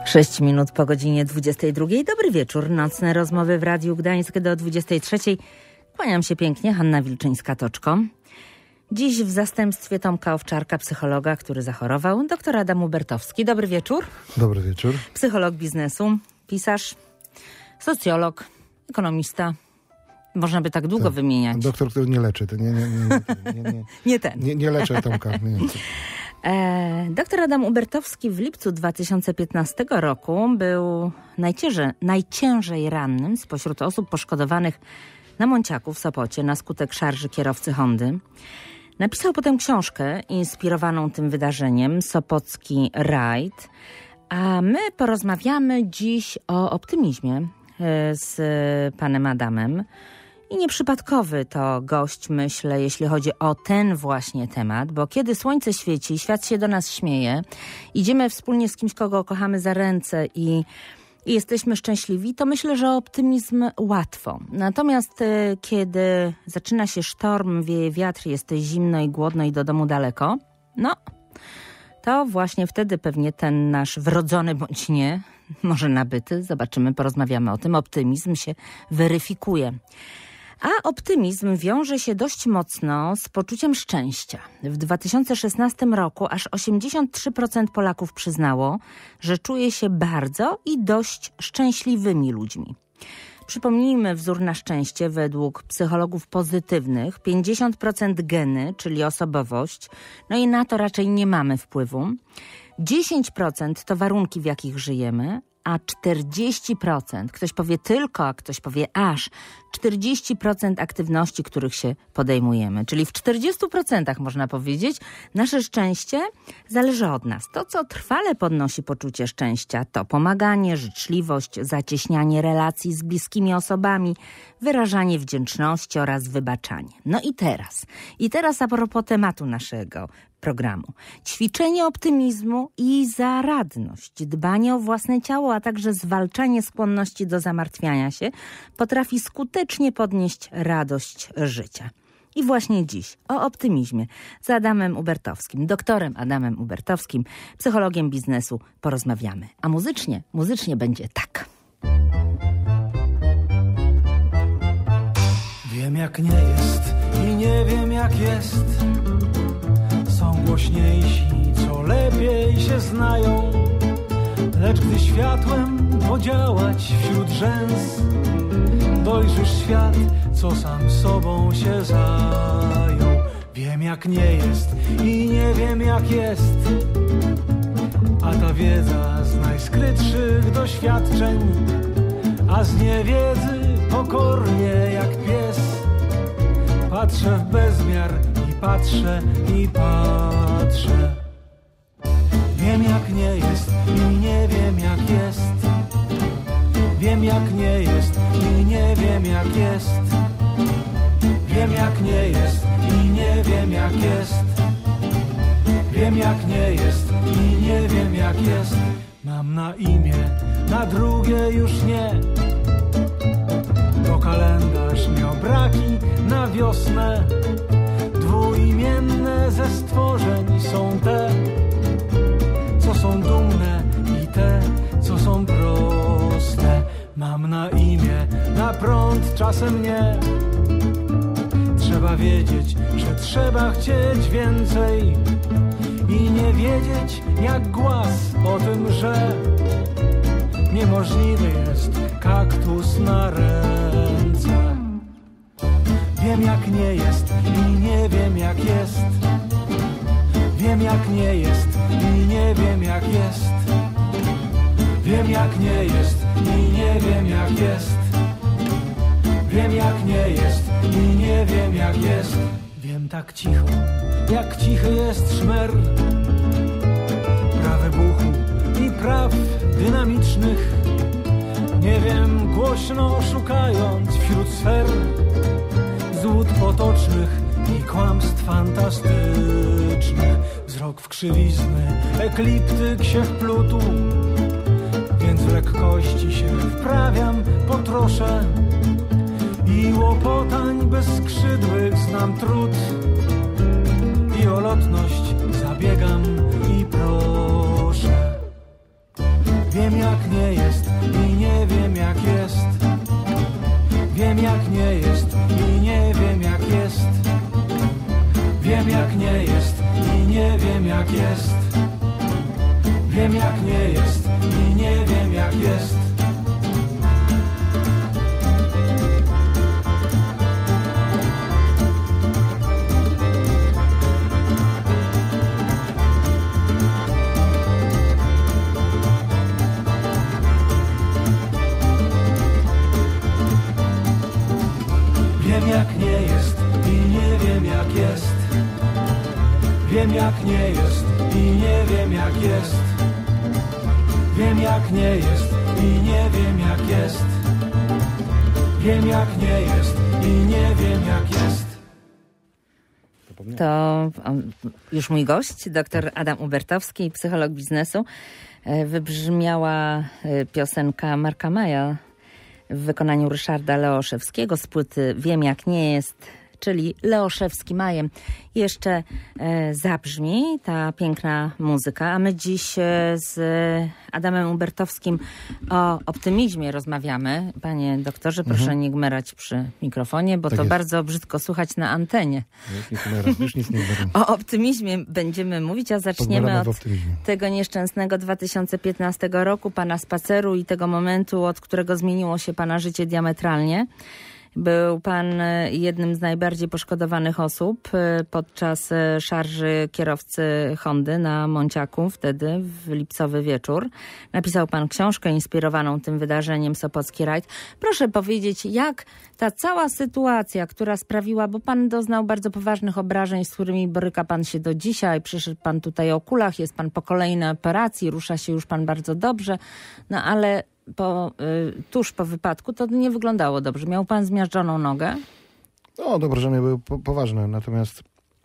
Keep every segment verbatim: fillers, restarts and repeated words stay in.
Sześć minut po godzinie dwudziestej drugiej. Dobry wieczór. Nocne rozmowy w Radiu Gdańsk do dwudziestej trzeciej. Kłaniam się pięknie. Hanna Wilczyńska-Toczko. Dziś w zastępstwie Tomka Owczarka, psychologa, który zachorował, doktor Adam Ubertowski. Dobry wieczór. Dobry wieczór. Psycholog biznesu, pisarz, socjolog, ekonomista. Można by tak długo tak. wymieniać. Doktor, który nie leczy. To nie, nie, nie, nie, nie, nie, nie ten. Nie, nie leczę Tomka. Nie. E, doktor Adam Ubertowski w lipcu dwa tysiące piętnastego roku był najciężej, najciężej rannym spośród osób poszkodowanych na Monciaku w Sopocie na skutek szarży kierowcy Hondy. Napisał potem książkę inspirowaną tym wydarzeniem, Sopocki rajd. A my porozmawiamy dziś o optymizmie z panem Adamem. I nieprzypadkowy to gość, myślę, jeśli chodzi o ten właśnie temat, bo kiedy słońce świeci, świat się do nas śmieje, idziemy wspólnie z kimś, kogo kochamy za ręce i, i jesteśmy szczęśliwi, to myślę, że optymizm łatwo. Natomiast y, kiedy zaczyna się sztorm, wieje wiatr, jest zimno i głodno i do domu daleko, no to właśnie wtedy pewnie ten nasz wrodzony bądź nie, może nabyty, zobaczymy, porozmawiamy o tym, optymizm się weryfikuje. A optymizm wiąże się dość mocno z poczuciem szczęścia. W dwa tysiące szesnastym roku aż osiemdziesiąt trzy procent Polaków przyznało, że czuje się bardzo i dość szczęśliwymi ludźmi. Przypomnijmy wzór na szczęście według psychologów pozytywnych. pięćdziesiąt procent geny, czyli osobowość, no i na to raczej nie mamy wpływu. dziesięć procent to warunki, w jakich żyjemy, a czterdzieści procent, ktoś powie tylko, a ktoś powie aż, czterdzieści procent aktywności, których się podejmujemy. Czyli w czterdziestu procentach można powiedzieć, nasze szczęście zależy od nas. To, co trwale podnosi poczucie szczęścia, to pomaganie, życzliwość, zacieśnianie relacji z bliskimi osobami, wyrażanie wdzięczności oraz wybaczanie. No i teraz, i teraz a propos tematu naszego programu. Ćwiczenie optymizmu i zaradność, dbanie o własne ciało, a także zwalczanie skłonności do zamartwiania się potrafi skutecznie podnieść radość życia. I właśnie dziś o optymizmie z Adamem Ubertowskim, doktorem Adamem Ubertowskim, psychologiem biznesu porozmawiamy. A muzycznie, muzycznie będzie tak. Wiem jak nie jest i nie wiem jak jest. Są głośniejsi, co lepiej się znają. Lecz gdy światłem podziałać wśród rzęs, dojrzysz świat, co sam sobą się zajął. Wiem jak nie jest i nie wiem jak jest. A ta wiedza z najskrytszych doświadczeń, a z niewiedzy pokornie jak pies patrzę w bezmiar i patrzę i patrzę. Wiem jak nie jest i nie wiem jak jest. Wiem jak nie jest i nie wiem jak jest. Wiem jak nie jest i nie wiem jak jest. Wiem jak nie jest i nie wiem jak jest. Mam na imię, na drugie już nie. To kalendarz miał braki na wiosnę. Dwuimienne ze stworzeń są te, co są dumne i te, co są proste. Mam na imię, na prąd czasem nie. Trzeba wiedzieć, że trzeba chcieć więcej i nie wiedzieć jak głaz o tym, że niemożliwy jest kaktus na ręce. Wiem jak nie jest i nie wiem jak jest. Wiem jak nie jest i nie wiem jak jest. Wiem jak nie jest i nie wiem jak jest. Wiem jak nie jest i nie wiem jak jest. Wiem tak cicho, jak cichy jest szmer praw wybuchu i praw dynamicznych. Nie wiem głośno szukając wśród sfer złód potocznych i kłamstw fantastycznych. Wzrok w krzywizny, ekliptyk się wplótł, więc w lekkości się wprawiam po trosze i łopotań bezskrzydłych znam trud i o lotność zabiegam i proszę. Wiem jak nie jest i nie wiem jak jest. Wiem jak nie jest i nie wiem jak jest. Wiem jak nie jest i nie wiem jak jest. Wiem jak nie jest i nie wiem jak jest. Wiem jak nie jest i nie wiem jak jest. Wiem jak nie jest i nie wiem jak jest. Wiem jak nie jest i nie wiem jak jest. Wiem jak nie jest i nie wiem jak jest. To już mój gość, dr Adam Ubertowski, psycholog biznesu. Wybrzmiała piosenka Marka Maja w wykonaniu Ryszarda Leoszewskiego z płyty Wiem jak nie jest, czyli Leoszewski Majem. Jeszcze e, zabrzmi ta piękna muzyka, a my dziś e, z Adamem Ubertowskim o optymizmie rozmawiamy. Panie doktorze, proszę mhm. nie gmerać przy mikrofonie, bo tak to jest. Bardzo brzydko słuchać na antenie. Już nic nie gmeram, już nic nie gmeram. O optymizmie będziemy mówić, a zaczniemy od tego nieszczęsnego dwa tysiące piętnastego roku, pana spaceru i tego momentu, od którego zmieniło się pana życie diametralnie. Był pan jednym z najbardziej poszkodowanych osób podczas szarży kierowcy Hondy na Monciaku, wtedy w lipcowy wieczór. Napisał pan książkę inspirowaną tym wydarzeniem Sopocki Rajd. Proszę powiedzieć, jak ta cała sytuacja, która sprawiła, bo pan doznał bardzo poważnych obrażeń, z którymi boryka pan się do dzisiaj. Przyszedł pan tutaj o kulach, jest pan po kolejnej operacji, rusza się już pan bardzo dobrze, no ale Po, y, tuż po wypadku to nie wyglądało dobrze. Miał pan zmiażdżoną nogę? No, te obrażenia były po, poważne, natomiast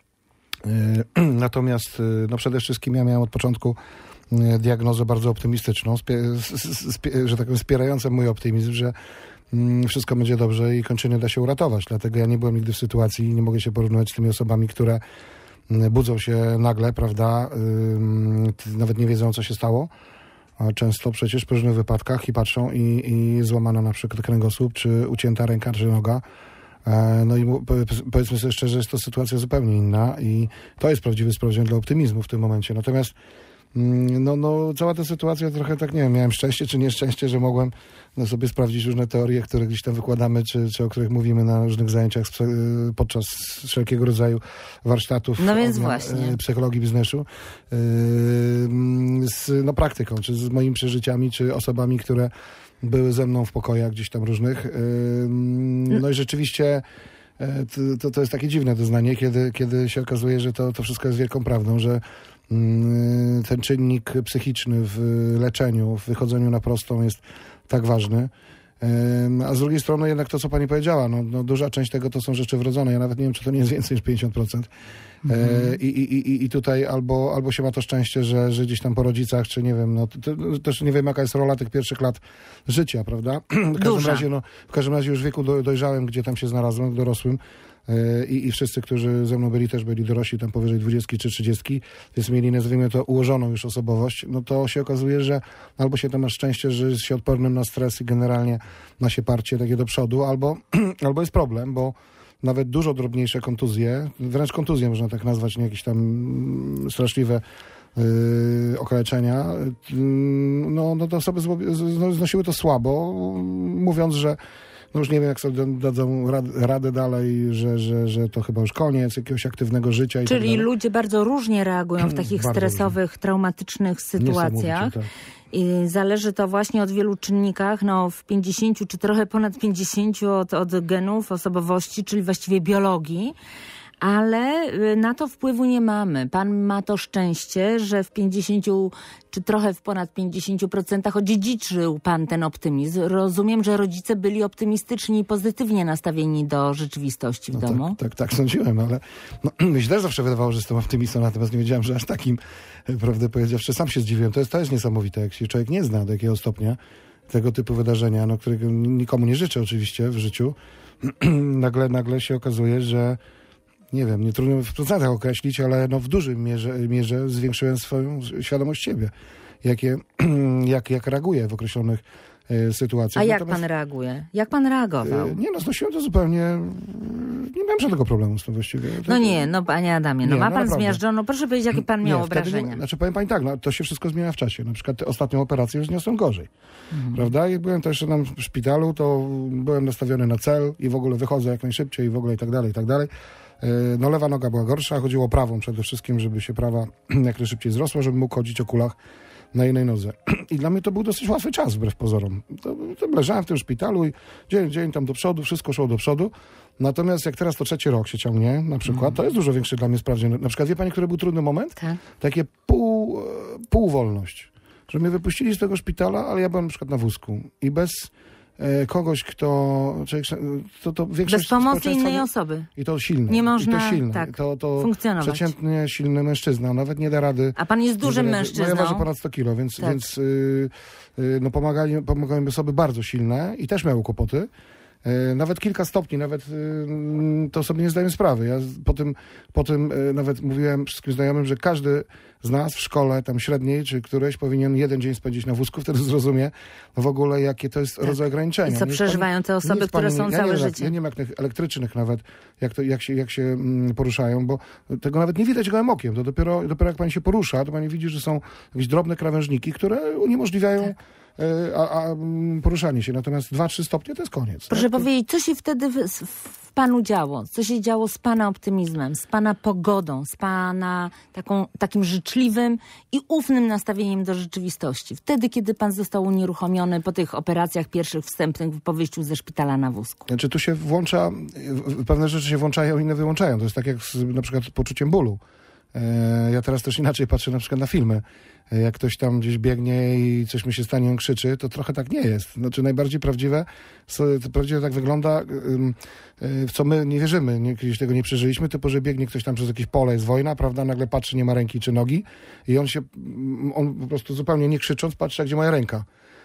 yy, natomiast yy, no przede wszystkim ja miałem od początku yy, diagnozę bardzo optymistyczną, spie, spie, że tak powiem, wspierającą mój optymizm, że yy, wszystko będzie dobrze i kończyny da się uratować. Dlatego ja nie byłem nigdy w sytuacji, nie mogę się porównywać z tymi osobami, które yy, budzą się nagle, prawda, yy, nawet nie wiedzą, co się stało. A często przecież po różnych wypadkach i patrzą i, i złamana na przykład kręgosłup, czy ucięta ręka, czy noga. E, no i powiedzmy sobie szczerze, jest to sytuacja zupełnie inna i to jest prawdziwy sprawdzian dla optymizmu w tym momencie. Natomiast no, no, cała ta sytuacja trochę tak, nie wiem, miałem szczęście czy nieszczęście, że mogłem no, sobie sprawdzić różne teorie, które gdzieś tam wykładamy, czy, czy o których mówimy na różnych zajęciach podczas wszelkiego rodzaju warsztatów no więc właśnie. psychologii biznesu z no, praktyką, czy z moimi przeżyciami, czy osobami, które były ze mną w pokojach gdzieś tam różnych. No i rzeczywiście to, to jest takie dziwne doznanie, kiedy, kiedy się okazuje, że to, to wszystko jest wielką prawdą, że ten czynnik psychiczny w leczeniu, w wychodzeniu na prostą jest tak ważny. A z drugiej strony jednak to, co pani powiedziała, no, no duża część tego to są rzeczy wrodzone. Ja nawet nie wiem, czy to nie jest więcej niż pięćdziesiąt procent. Mhm. I, i, i, I tutaj albo, albo się ma to szczęście, że, że gdzieś tam po rodzicach, czy nie wiem, no to, to, też nie wiem, jaka jest rola tych pierwszych lat życia, prawda? W każdym razie, no, w każdym razie już w wieku do, dojrzałym, gdzie tam się znalazłem, dorosłym, I, i wszyscy, którzy ze mną byli, też byli dorośli, tam powyżej dwudziestki czy trzydziestki, więc mieli, nazwijmy to, ułożoną już osobowość, no to się okazuje, że albo się to ma szczęście, że jest się odpornym na stres i generalnie ma się parcie takie do przodu, albo, albo jest problem, bo nawet dużo drobniejsze kontuzje, wręcz kontuzje można tak nazwać, nie jakieś tam straszliwe Yy, okaleczenia, yy, no, no to osoby znosiły to słabo, mówiąc, że no już nie wiem, jak sobie dadzą rad, radę dalej, że, że, że to chyba już koniec jakiegoś aktywnego życia. I Czyli tak ludzie bardzo różnie reagują w takich stresowych, różnie. traumatycznych sytuacjach. Tak. I zależy to właśnie od wielu czynnikach, no w pięćdziesięciu czy trochę ponad pięćdziesięciu od, od genów, osobowości, czyli właściwie biologii. Ale na to wpływu nie mamy. Pan ma to szczęście, że w pięćdziesięciu czy trochę w ponad pięćdziesięciu procentach odziedziczył pan ten optymizm. Rozumiem, że rodzice byli optymistyczni i pozytywnie nastawieni do rzeczywistości w no domu. Tak, tak, tak sądziłem, ale no, mi się też zawsze wydawało, że jestem optymistą, natomiast nie wiedziałem, że aż takim, prawdę powiedziawszy, sam się zdziwiłem. To jest, to jest niesamowite, jak się człowiek nie zna do jakiego stopnia tego typu wydarzenia, no, którego nikomu nie życzę oczywiście w życiu. nagle, nagle się okazuje, że nie wiem, nie trudno w procentach określić, ale no w dużej mierze, mierze zwiększyłem swoją świadomość siebie. jakie, jak, jak reaguje w określonych sytuacjach. A jak Natomiast, pan reaguje? Jak pan reagował? Nie, no znosiłem to zupełnie... Nie miałem żadnego problemu z tym właściwie. To, no nie, no panie Adamie, no nie, ma no pan naprawdę. zmiażdżono. Proszę powiedzieć, jakie pan miał nie, obrażenia. Nie, znaczy powiem pani tak, no, to się wszystko zmienia w czasie. Na przykład ostatnią operację już zniosłem gorzej. Mhm. Prawda? Jak byłem też tam w szpitalu, to byłem nastawiony na cel i w ogóle wychodzę jak najszybciej i w ogóle i tak dalej, i tak dalej. No lewa noga była gorsza, chodziło o prawą przede wszystkim, żeby się prawa jak najszybciej zrosła, żeby mógł chodzić o kulach na jednej nodze. I dla mnie to był dosyć łatwy czas, wbrew pozorom. To, to leżałem w tym szpitalu i dzień, dzień tam do przodu, wszystko szło do przodu. Natomiast jak teraz to trzeci rok się ciągnie, na przykład, mm. to jest dużo większy dla mnie sprawdzian. Na przykład wie pani, który był trudny moment? Tak. Takie pół, półwolność. Że mnie wypuścili z tego szpitala, ale ja byłem na przykład na wózku. I bez e, kogoś, kto... Człowiek, to, to większość bez pomocy innej osoby. I to silny. Nie można I to silny. tak to, to funkcjonować. Przeciętnie silny mężczyzna. Nawet nie da rady... A pan jest dużym mężczyzną. No ja ważę ponad sto kilo, więc, tak. więc yy, yy, no pomagali, pomagały mi osoby bardzo silne i też miały kłopoty. Nawet kilka stopni, nawet to sobie nie zdaję sprawy. Ja po tym, po tym nawet mówiłem wszystkim znajomym, że każdy z nas w szkole tam średniej, czy któreś powinien jeden dzień spędzić na wózku, wtedy zrozumie w ogóle, jakie to jest tak. rodzaj ograniczenia. I co przeżywają te osoby, które są ja całe nie, życie. Ja nie wiem, jak tych elektrycznych nawet, jak, to, jak, się, jak się poruszają, bo tego nawet nie widać gołym okiem. To dopiero, dopiero jak pani się porusza, to pani widzi, że są jakieś drobne krawężniki, które uniemożliwiają tak. A, a poruszanie się. Natomiast dwa trzy stopnie to jest koniec. Proszę tak? powiedzieć, co się wtedy w, w panu działo? Co się działo z pana optymizmem, z pana pogodą, z pana taką, takim życzliwym i ufnym nastawieniem do rzeczywistości? Wtedy, kiedy pan został unieruchomiony po tych operacjach pierwszych wstępnych po wyjściu ze szpitala na wózku. Znaczy tu się włącza, pewne rzeczy się włączają, inne wyłączają. To jest tak jak z na przykład poczuciem bólu. Ja teraz też inaczej patrzę na przykład na filmy. Jak ktoś tam gdzieś biegnie i coś mu się stanie, on krzyczy, to trochę tak nie jest. Znaczy najbardziej prawdziwe, to prawdziwie tak wygląda, w co my nie wierzymy, nie, kiedyś tego nie przeżyliśmy, typu, że biegnie ktoś tam przez jakieś pole, jest wojna, prawda, nagle patrzy, nie ma ręki czy nogi i on się, on po prostu zupełnie nie krzycząc patrzy, gdzie moja ręka.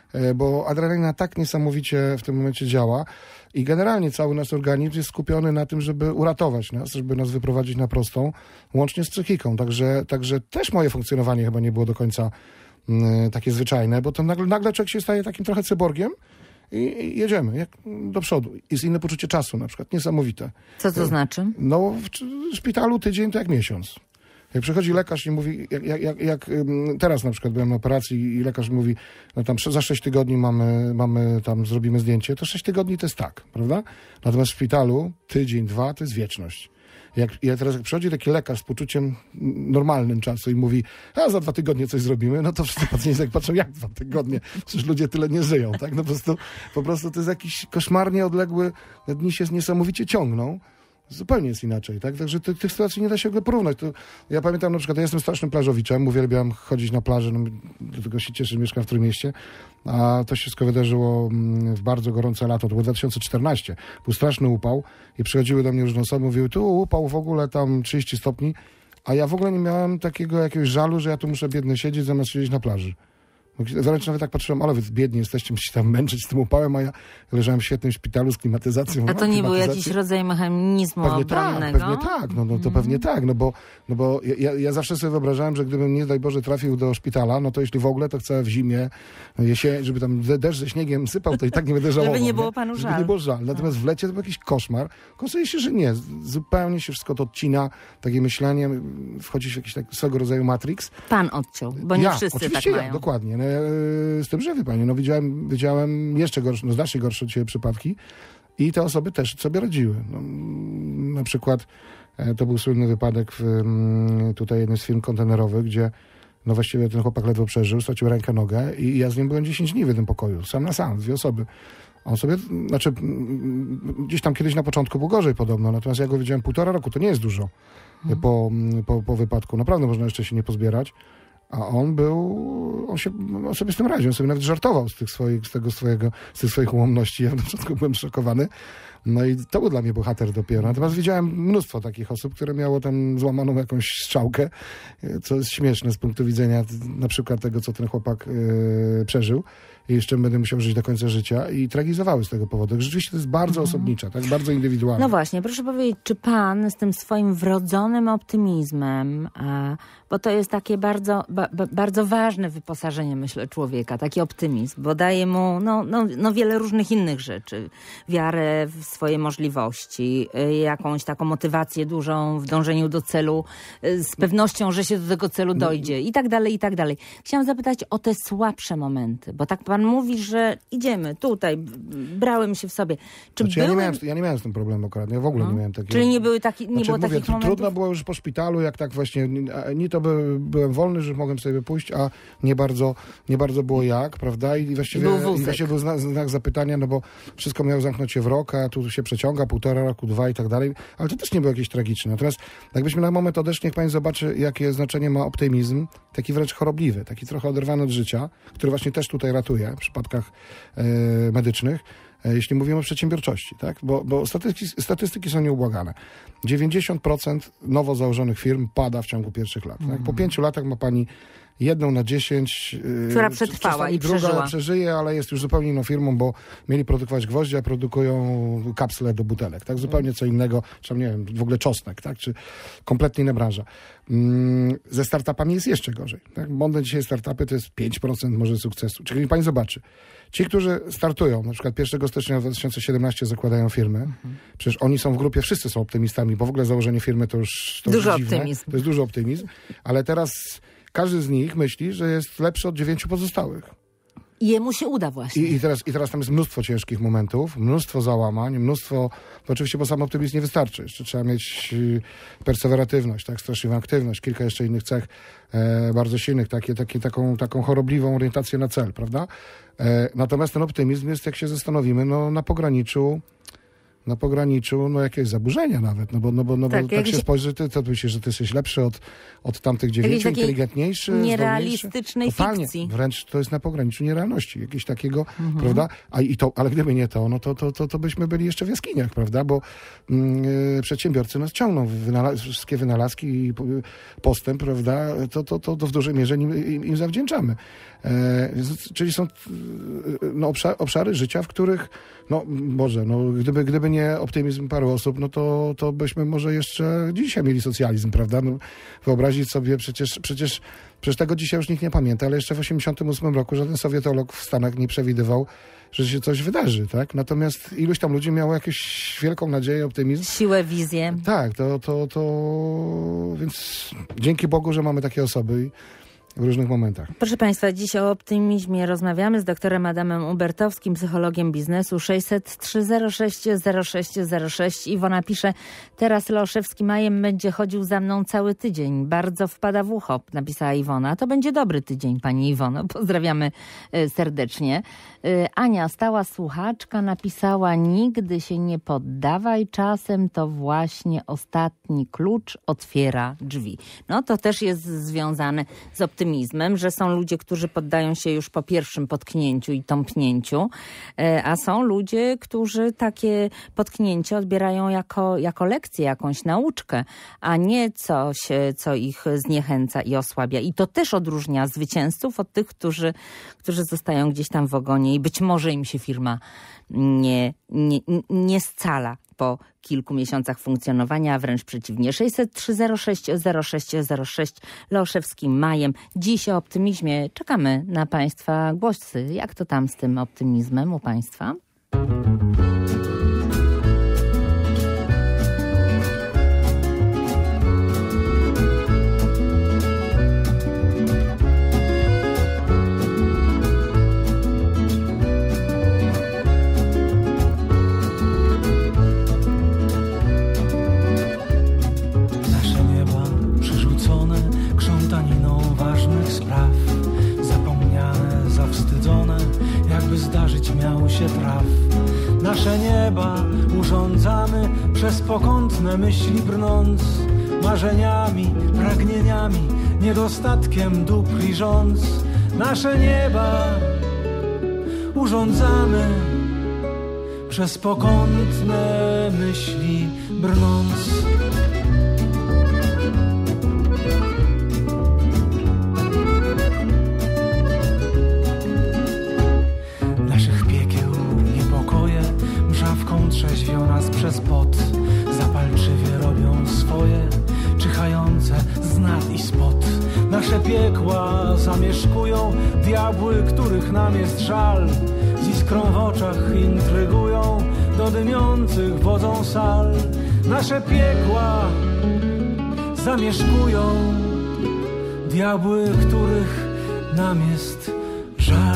Bo adrenalina tak niesamowicie w tym momencie działa i generalnie cały nasz organizm jest skupiony na tym, żeby uratować nas, żeby nas wyprowadzić na prostą, łącznie z psychiką. Także, także też moje funkcjonowanie chyba nie było do końca mm, takie zwyczajne, bo to nagle, nagle człowiek się staje takim trochę cyborgiem i, i jedziemy jak do przodu. Jest inne poczucie czasu na przykład, niesamowite. Co to znaczy? No w szpitalu tydzień to jak miesiąc. Jak przychodzi lekarz i mówi, jak, jak, jak, jak teraz na przykład byłem na operacji i lekarz mówi, no tam za sześć tygodni mamy, mamy tam, zrobimy zdjęcie, to sześć tygodni to jest tak, prawda? Natomiast w szpitalu tydzień, dwa to jest wieczność. Jak, ja teraz jak przychodzi taki lekarz z poczuciem normalnym czasu i mówi, a za dwa tygodnie coś zrobimy, no to wszyscy pacjenci tak patrzą, jak dwa tygodnie? Przecież ludzie tyle nie żyją, tak? No po prostu, po prostu to jest jakiś koszmarnie odległy, dni się niesamowicie ciągną. Zupełnie jest inaczej, tak? Także ty, tych sytuacji nie da się w ogóle porównać. To, ja pamiętam na przykład, ja jestem strasznym plażowiczem, uwielbiam chodzić na plażę, no, do tego się cieszę, że mieszkam w Trójmieście, a to się wszystko wydarzyło w bardzo gorące lato, to było dwa tysiące czternaście. Był straszny upał i przychodziły do mnie różne osoby, mówiły, tu upał w ogóle tam trzydzieści stopni, a ja w ogóle nie miałem takiego jakiegoś żalu, że ja tu muszę biedny siedzieć, zamiast siedzieć na plaży. Wręcz nawet tak patrzyłem, ale wy biedni jesteście, musicie tam męczyć z tym upałem, a ja leżałem w świetnym szpitalu z klimatyzacją. A to nie był jakiś rodzaj mechanizmu pewnie obronnego? Tak, pewnie tak, no, no to mm. pewnie tak, no bo, no bo ja, ja zawsze sobie wyobrażałem, że gdybym, nie daj Boże, trafił do szpitala, no to jeśli w ogóle, to chcę w zimie, jesień, żeby tam deszcz ze śniegiem sypał, to i tak nie będę żałował. Żeby nie było panu żal. Żeby nie było żal. Natomiast w lecie to był jakiś koszmar. Okazuje się, że nie. Zupełnie się wszystko to odcina, takie myślenie, wchodzi w jakiś tak swego rodzaju matrix. Pan odciął, bo nie ja, wszyscy oczywiście tak ja, mają. Dokładnie. No, z tym, że wie pani, no widziałem, widziałem jeszcze gorsze, no znacznie gorsze od siebie przypadki i te osoby też sobie radziły. No, na przykład e, to był słynny wypadek w, m, tutaj jednym z firm kontenerowych, gdzie no właściwie ten chłopak ledwo przeżył, stracił rękę, nogę i ja z nim byłem dziesięć dni w tym pokoju, sam na sam, dwie osoby. On sobie, znaczy m, gdzieś tam kiedyś na początku był gorzej podobno, natomiast ja go widziałem półtora roku, to nie jest dużo hmm. po, po, po wypadku. Naprawdę można jeszcze się nie pozbierać. A on był, on się on sobie z tym radził, on sobie nawet żartował z tych swoich, z tego swojego, z tych swoich ułomności. Ja na początku byłem szokowany. No i to był dla mnie bohater dopiero. Natomiast widziałem mnóstwo takich osób, które miało tam złamaną jakąś strzałkę, co jest śmieszne z punktu widzenia na przykład tego, co ten chłopak yy, przeżył. i jeszcze będę musiał żyć do końca życia i tragizowały z tego powodu. Rzeczywiście to jest bardzo mhm. osobnicza, tak, bardzo indywidualna. No właśnie, proszę powiedzieć, czy pan z tym swoim wrodzonym optymizmem, a, bo to jest takie bardzo, ba, bardzo ważne wyposażenie, myślę, człowieka, taki optymizm, bo daje mu no, no, no wiele różnych innych rzeczy. Wiarę w swoje możliwości, jakąś taką motywację dużą w dążeniu do celu, z pewnością, że się do tego celu dojdzie i tak dalej, i tak dalej. Chciałam zapytać o te słabsze momenty, bo tak pan mówi, że idziemy tutaj, brałem się w sobie. Czy znaczy, były... ja, nie miałem, ja nie miałem z tym problemu akurat, ja w ogóle no. nie miałem takiego. Czyli nie były taki, nie znaczy, było mówię, takich momentów? Trudno było już po szpitalu, jak tak właśnie, nie to by, byłem wolny, że mogłem sobie pójść, a nie bardzo, nie bardzo było jak, prawda? I właściwie, był i właściwie był znak, znak zapytania, no bo wszystko miało zamknąć się w rok, a tu się przeciąga, półtora roku, dwa i tak dalej, ale to też nie było jakieś tragiczne. Natomiast jakbyśmy na moment odeszli, niech pani zobaczy, jakie znaczenie ma optymizm, taki wręcz chorobliwy, taki trochę oderwany od życia, który właśnie też tutaj ratuje w przypadkach e, medycznych, e, jeśli mówimy o przedsiębiorczości, tak? Bo, bo statystyki, statystyki są nieubłagane. dziewięćdziesiąt procent nowo założonych firm pada w ciągu pierwszych lat. Mm. Tak? Po pięciu latach ma pani jedną na dziesięć, która przetrwała i druga przeżyła. przeżyje, ale jest już zupełnie inną firmą, bo mieli produkować gwoździe, a produkują kapsle do butelek, tak? Zupełnie co innego, czy nie wiem, w ogóle czosnek, tak? Czy kompletnie inna branża. Mm, ze startupami jest jeszcze gorzej, tak? Modne dzisiaj startupy to jest pięć procent może sukcesu. Czyli pani zobaczy, ci, którzy startują, na przykład pierwszego stycznia dwa tysiące siedemnastego zakładają firmy, mhm. przecież oni są w grupie, wszyscy są optymistami, bo w ogóle założenie firmy to już to dużo już dziwne, optymizm. to jest dużo optymizm, ale teraz każdy z nich myśli, że jest lepszy od dziewięciu pozostałych. I jemu się uda właśnie. I, i, teraz, I teraz tam jest mnóstwo ciężkich momentów, mnóstwo załamań, mnóstwo... To oczywiście, bo sam optymizm nie wystarczy. Jeszcze trzeba mieć perseweratywność, tak, straszliwą aktywność, kilka jeszcze innych cech e, bardzo silnych, takie, takie, taką, taką chorobliwą orientację na cel, prawda? E, natomiast ten optymizm jest, jak się zastanowimy, no, na pograniczu na pograniczu, no jakieś zaburzenia nawet, no bo, no bo, no tak, bo tak się spojrzy, ty, to myślisz, że ty jesteś lepszy od, od tamtych dziewięciu, inteligentniejszy, nierealistycznej totalnie, fikcji. Wręcz to jest na pograniczu nierealności, jakieś takiego, mhm. prawda? A i to, ale gdyby nie to, no to, to, to, to byśmy byli jeszcze w jaskiniach, prawda? Bo yy, przedsiębiorcy nas ciągną, wynala- wszystkie wynalazki i postęp, prawda? To, to, to, to w dużej mierze im, im, im zawdzięczamy. E, czyli są no, obszary, obszary życia, w których no Boże, no, gdyby, gdyby nie optymizm paru osób, no to, to byśmy może jeszcze dzisiaj mieli socjalizm, prawda? No, wyobrazić sobie, przecież, przecież, przecież tego dzisiaj już nikt nie pamięta, ale jeszcze w osiemdziesiątym ósmym roku żaden sowietolog w Stanach nie przewidywał, że się coś wydarzy, tak? Natomiast iluś tam ludzi miało jakąś wielką nadzieję, optymizm. Siłę, wizję. Tak, to, to, to... Więc dzięki Bogu, że mamy takie osoby w różnych momentach. Proszę Państwa, dziś o optymizmie rozmawiamy z doktorem Adamem Ubertowskim, psychologiem biznesu. sześćset trzy zero sześć zero sześć zero sześć. Iwona pisze, teraz Leoszewski Majem będzie chodził za mną cały tydzień. Bardzo wpada w ucho, napisała Iwona. To będzie dobry tydzień, pani Iwono. Pozdrawiamy y, serdecznie. Y, Ania, stała słuchaczka, napisała, nigdy się nie poddawaj, czasem to właśnie ostatni klucz otwiera drzwi. No to też jest związane z optymizmem. optymizmem, że są ludzie, którzy poddają się już po pierwszym potknięciu i tąpnięciu, a są ludzie, którzy takie potknięcie odbierają jako, jako lekcję, jakąś nauczkę, a nie coś, co ich zniechęca i osłabia. I to też odróżnia zwycięzców od tych, którzy, którzy zostają gdzieś tam w ogonie i być może im się firma nie, nie, nie scala po kilku miesiącach funkcjonowania, a wręcz przeciwnie. sześćset trzy zero sześć zero sześć zero sześć Leoszewskim Majem. Dziś o optymizmie czekamy na Państwa głosy. Jak to tam z tym optymizmem u Państwa? Praw. Nasze nieba urządzamy przez pokątne myśli brnąc, marzeniami, pragnieniami, niedostatkiem dóbr liżąc. Nasze nieba urządzamy przez pokątne myśli brnąc. walczywie robią swoje, czyhające z nad i spod. Nasze piekła zamieszkują diabły, których nam jest żal. Z iskrą w oczach intrygują, do dymiących wodzą sal. Nasze piekła zamieszkują diabły, których nam jest żal.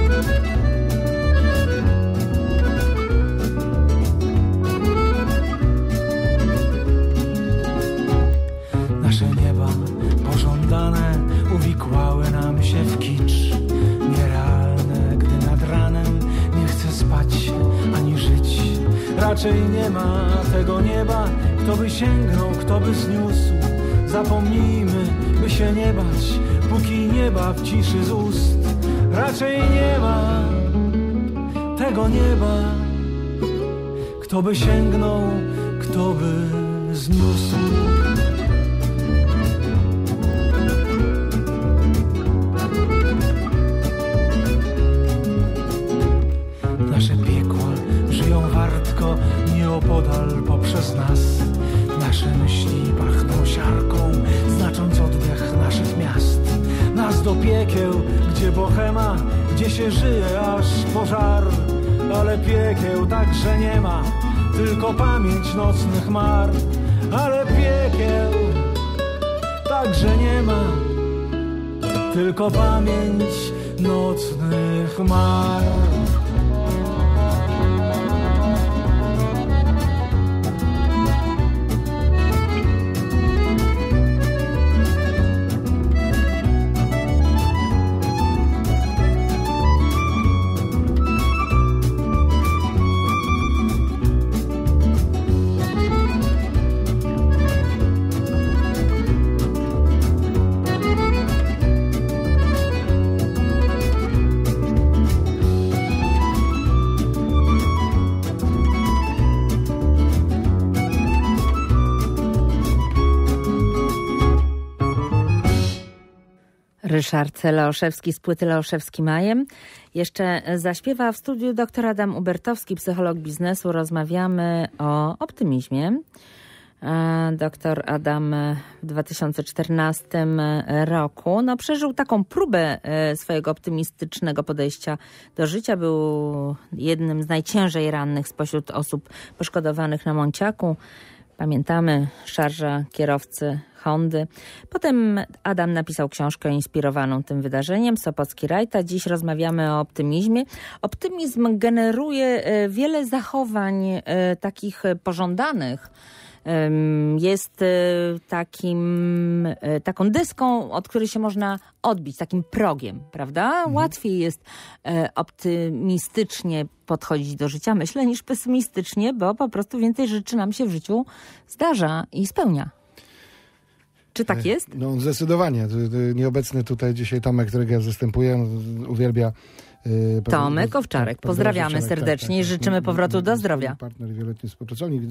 Nasze nieba pożądane uwikłały nam się w kicz. Nierealne, gdy nad ranem nie chce spać się ani żyć. Raczej nie ma tego nieba, kto by sięgnął, kto by zniósł. Zapomnijmy, by się nie bać, póki nieba w ciszy z ust. Raczej nie ma tego nieba, kto by sięgnął, kto by zniósł. Nasze piekła żyją wartko nieopodal poprzez nas. Nasze myśli pachną siarką, znacząc oddech naszych miast. Nas do piekieł, gdzie bohema, gdzie się żyje aż pożar. Ale piekieł także nie ma, tylko pamięć nocnych mar. Ale piekieł także nie ma, tylko pamięć nocnych mar. Ryszard Leoszewski z płyty Leoszewski Majem. Jeszcze zaśpiewa w studiu dr Adam Ubertowski, psycholog biznesu. Rozmawiamy o optymizmie. Doktor Adam w dwa tysiące czternastym roku no, przeżył taką próbę swojego optymistycznego podejścia do życia. Był jednym z najciężej rannych spośród osób poszkodowanych na Monciaku. Pamiętamy szarża kierowcy Hondy. Potem Adam napisał książkę inspirowaną tym wydarzeniem, Sopocki Rajta. Dziś rozmawiamy o optymizmie. Optymizm generuje wiele zachowań takich pożądanych. Jest takim, taką deską, od której się można odbić, takim progiem, prawda? Mhm. Łatwiej jest optymistycznie podchodzić do życia, myślę, niż pesymistycznie, bo po prostu więcej rzeczy nam się w życiu zdarza i spełnia. Czy tak jest? No zdecydowanie. Nieobecny tutaj dzisiaj Tomek, którego ja zastępuję, uwielbia Tomek Owczarek. Tak, pozdrawiamy Owczarek, serdecznie tak, tak, i życzymy tak, powrotu do zdrowia. Partner i wieloletni współpracownik.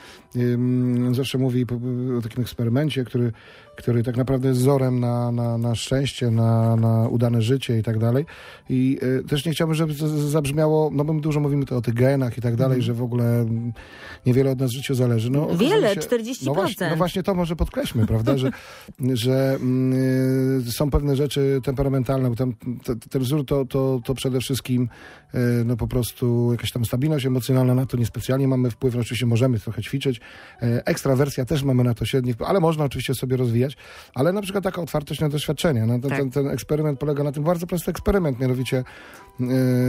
On zawsze mówi o takim eksperymencie, który, który tak naprawdę jest wzorem na, na, na szczęście, na, na udane życie i tak dalej. I też nie chciałbym, żeby to zabrzmiało, no bo my dużo mówimy to o tych genach i tak dalej, mm. że w ogóle niewiele od nas w życiu zależy. No, Wiele, się, czterdzieści procent. No właśnie, no właśnie to może podkreślmy, prawda, że, że y, są pewne rzeczy temperamentalne, bo tam te, ten wzór to, to, to przede wszystkim y, no po prostu jakaś tam stabilność emocjonalna, na to niespecjalnie mamy wpływ, no, oczywiście możemy trochę ćwiczyć. Y, ekstrawersja też mamy na to średni wpływ, ale można oczywiście sobie rozwijać, ale na przykład taka otwartość na doświadczenia. No, ten, tak. ten, ten eksperyment polega na tym, bardzo prosty eksperyment, mianowicie yy,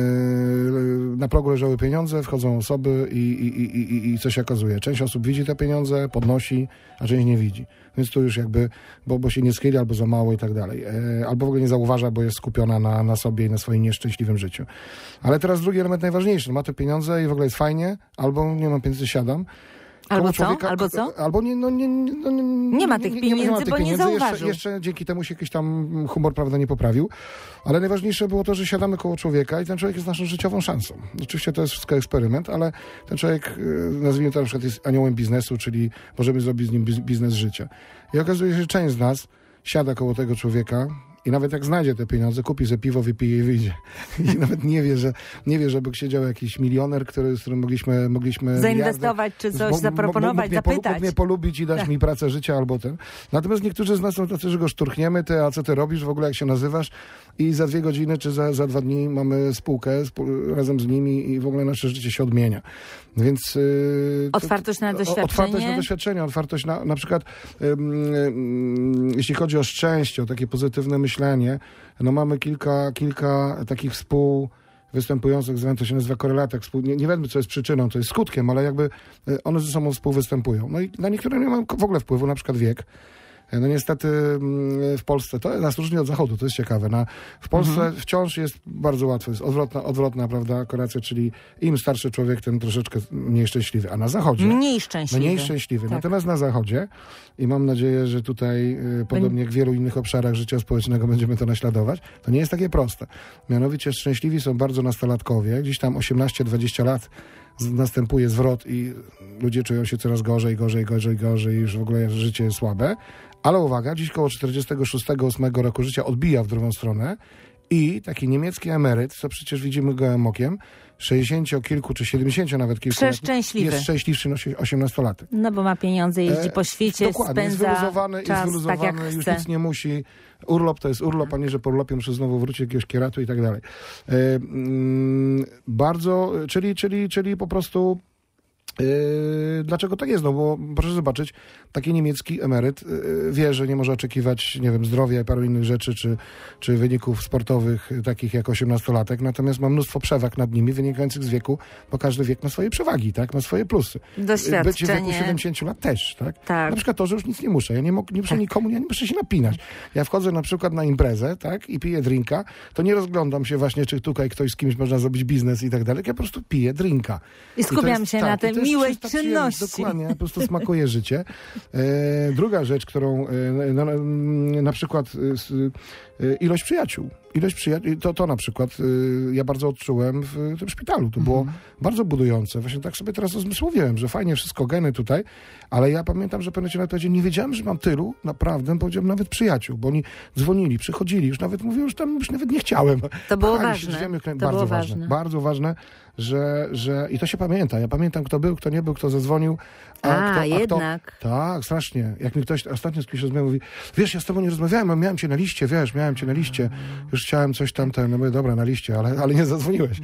na progu leżały pieniądze, wchodzą osoby i, i, i, i, i co się okazuje? Część osób widzi te pieniądze, podnosi, a część nie widzi. Więc tu już jakby, bo, bo się nie schyli, albo za mało i tak dalej. Yy, albo w ogóle nie zauważa, bo jest skupiona na, na sobie i na swoim nieszczęśliwym życiu. Ale teraz drugi element najważniejszy. Ma te pieniądze i w ogóle jest fajnie, albo nie mam pieniędzy, siadam. Albo co? Człowieka, albo co? Albo nie, no nie, no nie, nie ma tych pieniędzy, nie, nie ma tych bo pieniędzy. Nie zauważył. Jeszcze, jeszcze dzięki temu się jakiś tam humor, prawda, nie poprawił. Ale najważniejsze było to, że siadamy koło człowieka i ten człowiek jest naszą życiową szansą. Oczywiście to jest wszystko eksperyment, ale ten człowiek, nazwijmy to na przykład, jest aniołem biznesu, czyli możemy zrobić z nim biznes życia. I okazuje się, że część z nas siada koło tego człowieka I nawet jak znajdzie te pieniądze, kupi sobie piwo, wypije i wyjdzie. I nawet nie wie, że nie wie, żeby siedział jakiś milioner, który, z którym mogliśmy, mogliśmy zainwestować, czy coś mógł, zaproponować, mógł, mógł, zapytać. Mógł mnie polubić i dać tak. mi pracę życia albo ten. Natomiast niektórzy z nas są tacy, że go szturchniemy, ty, a co ty robisz, w ogóle jak się nazywasz? I za dwie godziny, czy za, za dwa dni mamy spółkę spół, razem z nimi i w ogóle nasze życie się odmienia. Więc... Yy, otwartość na doświadczenie. Otwartość na doświadczenie, otwartość na, na przykład, yy, yy, jeśli chodzi o szczęście, o takie pozytywne myślenie, no mamy kilka, kilka takich współ występujących, to się nazywa korelatek, współ, nie, nie wiemy, co jest przyczyną, co jest skutkiem, ale jakby one ze sobą współwystępują. No i na niektóre nie mają w ogóle wpływu, na przykład wiek. No niestety w Polsce, to nas różni od Zachodu, to jest ciekawe. Na, w Polsce mhm. wciąż jest bardzo łatwo, jest odwrotna, odwrotna prawda, korelacja, czyli im starszy człowiek, tym troszeczkę mniej szczęśliwy, a na Zachodzie... Mniej szczęśliwy. Mniej szczęśliwy. Tak. Natomiast na Zachodzie, i mam nadzieję, że tutaj, y, podobnie jak w wielu innych obszarach życia społecznego będziemy to naśladować, to nie jest takie proste. Mianowicie szczęśliwi są bardzo nastolatkowie, gdzieś tam osiemnaście dwadzieścia lat następuje zwrot i ludzie czują się coraz gorzej, gorzej, gorzej, gorzej, już w ogóle życie jest słabe. Ale uwaga, dziś koło czterdziestego szóstego ósmego roku życia odbija w drugą stronę i taki niemiecki emeryt, co przecież widzimy gołym okiem, sześćdziesięciokilku czy siedemdziesięciu nawet kilku przeszczęśliwy. Jest szczęśliwszy no, osiemnastolatek. No bo ma pieniądze, jeździ po świecie, e, dokładnie, spędza jest wyluzowany, czas jest wyluzowany, tak jak już chce. nic nie musi. Urlop to jest urlop, a nie, że po urlopie muszę znowu wrócić do jakiegoś kieratu i tak dalej. E, mm, bardzo, czyli, czyli, czyli po prostu Yy, dlaczego tak jest? No bo proszę zobaczyć, taki niemiecki emeryt yy, wie, że nie może oczekiwać, nie wiem, zdrowia i paru innych rzeczy, czy, czy wyników sportowych yy, takich jak osiemnastolatek, natomiast ma mnóstwo przewag nad nimi wynikających z wieku, bo każdy wiek ma swoje przewagi, tak? Ma swoje plusy. Doświadczenie. Bycie w wieku siedemdziesięciu lat też, tak? tak? Na przykład to, że już nic nie muszę. Ja nie, mo- nie muszę tak. nikomu, ja nie muszę się napinać. Ja wchodzę na przykład na imprezę, tak? I piję drinka, to nie rozglądam się właśnie, czy tutaj ktoś z kimś można zrobić biznes i tak dalej, ja po prostu piję drinka. I skupiam I jest, się tak, na tym miłej czynności. Dokładnie, po prostu smakuje życie. E, druga rzecz, którą e, na, na przykład e, ilość przyjaciół. Ilość przyjaciół, to, to na przykład e, ja bardzo odczułem w tym szpitalu. To było mhm. bardzo budujące. Właśnie tak sobie teraz rozmysłowiłem, że fajnie wszystko, geny tutaj, ale ja pamiętam, że pewnie nawet powiedziałem, nie wiedziałem, że mam tylu, naprawdę, powiedziałem nawet przyjaciół, bo oni dzwonili, przychodzili, już nawet mówią, że tam już nawet nie chciałem. To było Pchali ważne. Ziemię, to bardzo było ważne. ważne. Bardzo ważne, że, że i to się pamięta. Ja pamiętam, kto był, kto nie był, kto zadzwonił. A, a, kto, a jednak. Kto, tak, strasznie. Jak mi ktoś ostatnio z kimś rozmawiał, mówi, wiesz, ja z tobą nie rozmawiałem, a miałem cię na liście, wiesz, miałem cię na liście. Już chciałem coś tam, ten, no mówię, dobra, na liście, ale, ale nie zadzwoniłeś.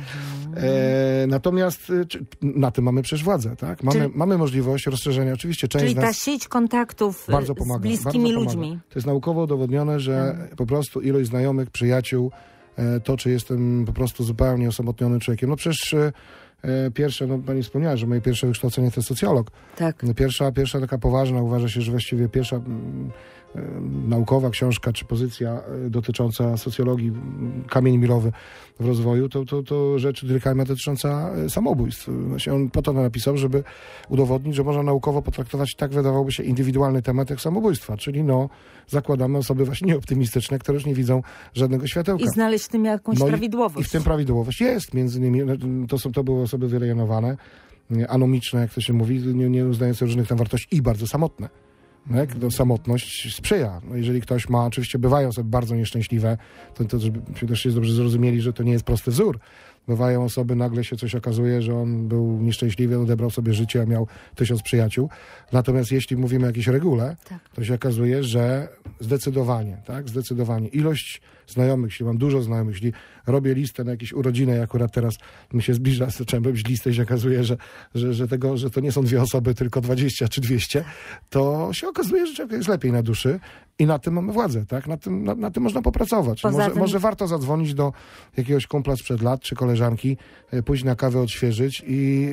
E, natomiast czy, na tym mamy przecież władzę, tak? Mamy, czyli, mamy możliwość rozszerzenia. Oczywiście część czyli z nas ta sieć kontaktów bardzo pomaga, z bliskimi bardzo ludźmi. Pomaga. To jest naukowo udowodnione, że hmm. po prostu ilość znajomych, przyjaciół, to, czy jestem po prostu zupełnie osamotnionym człowiekiem. No przecież pierwsze, no pani wspomniała, że moje pierwsze wykształcenie to jest socjolog. Tak. Pierwsza, pierwsza taka poważna, uważa się, że właściwie pierwsza m, m, naukowa książka czy pozycja dotycząca socjologii, kamień milowy w rozwoju, to, to, to rzecz Durkheima dotycząca samobójstw. Właśnie on po to napisał, żeby udowodnić, że można naukowo potraktować tak, wydawałoby się, indywidualny temat jak samobójstwa, czyli no zakładamy osoby właśnie nieoptymistyczne, które już nie widzą żadnego światełka. I znaleźć w tym jakąś no prawidłowość. I, I w tym prawidłowość jest. Między innymi to, są, to były osoby wyrejonowane, anomiczne, jak to się mówi, nie, nie uznające różnych tam wartości i bardzo samotne. Tak? No, samotność sprzyja. No, jeżeli ktoś ma, oczywiście bywają osoby bardzo nieszczęśliwe, to, to żeby też jest dobrze zrozumieli, że to nie jest prosty wzór. Bywają osoby, nagle się coś okazuje, że on był nieszczęśliwy, odebrał sobie życie, a miał tysiąc przyjaciół. Natomiast jeśli mówimy o jakiejś regule, tak. to się okazuje, że zdecydowanie, tak, zdecydowanie ilość znajomych, jeśli mam dużo znajomych, jeśli robię listę na jakieś urodziny, jak akurat teraz mi się zbliża, zacząłem robić listę i się okazuje, że, że, że, tego, że to nie są dwie osoby, tylko dwadzieścia czy dwieście, to się okazuje, że człowiek jest lepiej na duszy i na tym mamy władzę, tak? Na tym, na, na tym można popracować. Może, tym... może warto zadzwonić do jakiegoś kumpla sprzed lat, czy koleżanki, pójść na kawę, odświeżyć i,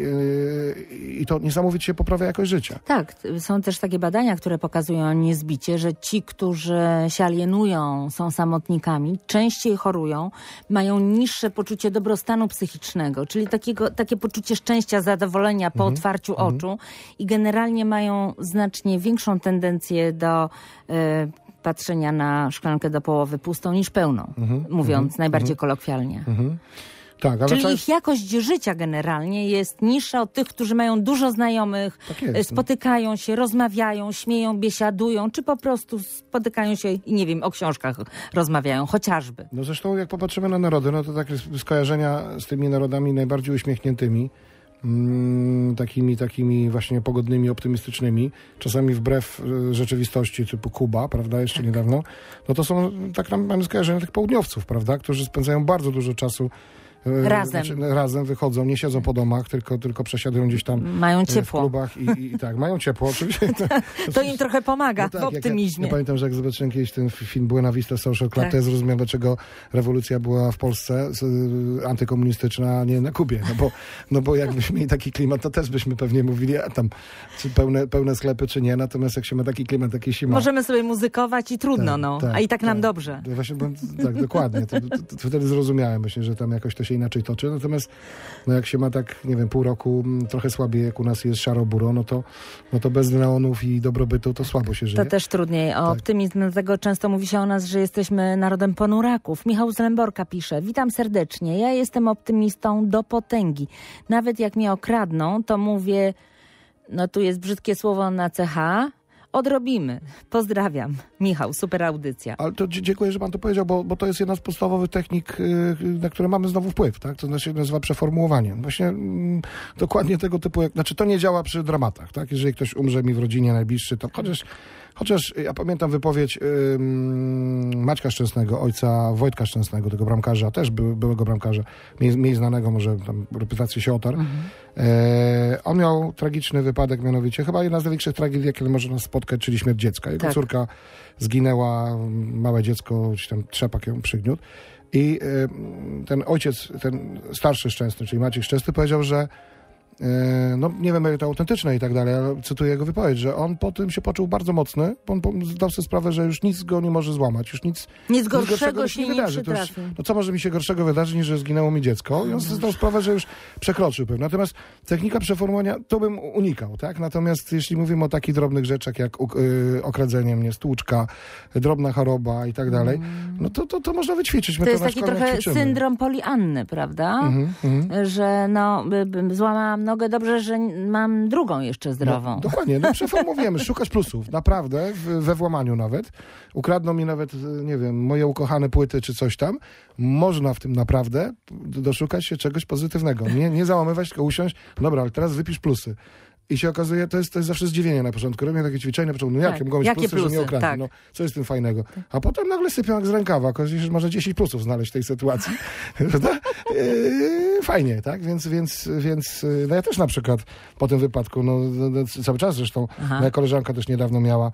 i to niesamowicie poprawia jakość życia. Tak, są też takie badania, które pokazują niezbicie, że ci, którzy się alienują, są samotnikami, częściej chorują, mają niższe poczucie dobrostanu psychicznego, czyli takiego, takie poczucie szczęścia, zadowolenia po mm-hmm. otwarciu mm-hmm. oczu i generalnie mają znacznie większą tendencję do y, patrzenia na szklankę do połowy pustą niż pełną, mm-hmm. mówiąc mm-hmm. najbardziej mm-hmm. kolokwialnie. Mm-hmm. Tak, ale Czyli to ich jest... jakość życia generalnie jest niższa od tych, którzy mają dużo znajomych, Tak jest. spotykają się, rozmawiają, śmieją, biesiadują, czy po prostu spotykają się i nie wiem, o książkach rozmawiają, chociażby. No zresztą jak popatrzymy na narody, no to takie skojarzenia z tymi narodami najbardziej uśmiechniętymi, mm, takimi, takimi właśnie pogodnymi, optymistycznymi, czasami wbrew y, rzeczywistości, typu Kuba, prawda, jeszcze niedawno, no to są, tak nam mamy skojarzenia tych południowców, prawda, którzy spędzają bardzo dużo czasu Razem. Znaczy, razem wychodzą, nie siedzą po domach, tylko, tylko przesiadują gdzieś tam Mają w ciepło. klubach i, i tak, mają ciepło oczywiście. To im trochę pomaga No tak, w jak optymizmie. Ja, ja pamiętam, że jak zobaczyłem kiedyś ten film Buena Vista Social Club, Tak. to ja zrozumiałem, dlaczego rewolucja była w Polsce z, y, antykomunistyczna, a nie na Kubie. No bo, no bo jakbyśmy mieli taki klimat, to też byśmy pewnie mówili, a tam czy pełne, pełne sklepy, czy nie. Natomiast jak się ma taki klimat, taki się ma. Możemy sobie muzykować i trudno, Tak, no. tak, a i tak nam tak. dobrze. To Właśnie, byłem- tak, dokładnie. To, to, to wtedy zrozumiałem, myślę, że tam jakoś to się inaczej toczy. Natomiast no jak się ma tak, nie wiem, pół roku m, trochę słabiej, jak u nas jest szaro-buro, no to, no to bez neonów i dobrobytu to słabo się żyje. To też trudniej. O Tak. optymizm, dlatego często mówi się o nas, że jesteśmy narodem ponuraków. Michał z Lęborka pisze: witam serdecznie. Ja jestem optymistą do potęgi. Nawet jak mnie okradną, to mówię, no tu jest brzydkie słowo na C H, odrobimy. Pozdrawiam. Michał, super audycja. Ale to dzie- dziękuję, że pan to powiedział, bo, bo to jest jedna z podstawowych technik, y, na które mamy znowu wpływ, tak? To znaczy nazywa przeformułowanie. Właśnie mm, dokładnie tego typu, jak, znaczy to nie działa przy dramatach, tak? Jeżeli ktoś umrze mi w rodzinie najbliższy, to chociaż, chociaż ja pamiętam wypowiedź ym, Maćka Szczęsnego, ojca Wojtka Szczęsnego, tego bramkarza, też by, byłego bramkarza, mniej, mniej znanego, może tam reputację się otarł. E, on miał tragiczny wypadek, mianowicie chyba jedna z największych tragedii, jakie może nas spotkać, czyli śmierć dziecka. Jego Tak. córka zginęła, małe dziecko, gdzieś tam trzepak ją przygniótł. I e, ten ojciec, ten starszy Szczęsny, czyli Maciek Szczęsny, powiedział, że e, no nie wiem, jak to autentyczne i tak dalej, ale cytuję jego wypowiedź, że on po tym się poczuł bardzo mocny, bo on po- zdał sobie sprawę, że już nic go nie może złamać, już nic Nic gorszego, gorszego już się nie wydarzy. To już, przytrafi. no co może mi się gorszego wydarzyć, niż że zginęło mi dziecko? I on sobie zdał sprawę, że już przekroczył pewnie. Natomiast technika przeformułowania, to bym unikał, tak? Natomiast jeśli mówimy o takich drobnych rzeczach, jak uk- y, okradzenie mnie, stłuczka, drobna choroba i tak dalej, no to, to, to można wyćwiczyć. My To jest na taki szkoleniach trochę ćwiczymy. syndrom Polianny, prawda? Mhm, mhm. Że no, by- by złamałam nogę, dobrze, że mam drugą jeszcze zdrową. No, dokładnie, no przeformułujemy, szukać plusów, naprawdę, w, we włamaniu nawet. Ukradną mi nawet, nie wiem, moje ukochane płyty czy coś tam. Można w tym naprawdę doszukać się czegoś pozytywnego. Nie, nie załamywać, tylko usiąść, dobra, ale teraz wypisz plusy. I się okazuje, to jest, to jest zawsze zdziwienie na początku. Robię takie ćwiczenie na początku, no Tak. jakie mogą być Jakie plusy, że plusy? nie okradli? Tak. No, co jest w tym fajnego? A potem nagle sypią jak z rękawa. Okazuje się, że można dziesięć plusów znaleźć w tej sytuacji. Prawda? Yy, fajnie, tak? Więc, więc, więc yy, no ja też na przykład po tym wypadku, no, no, no cały czas zresztą, Aha. moja koleżanka też niedawno miała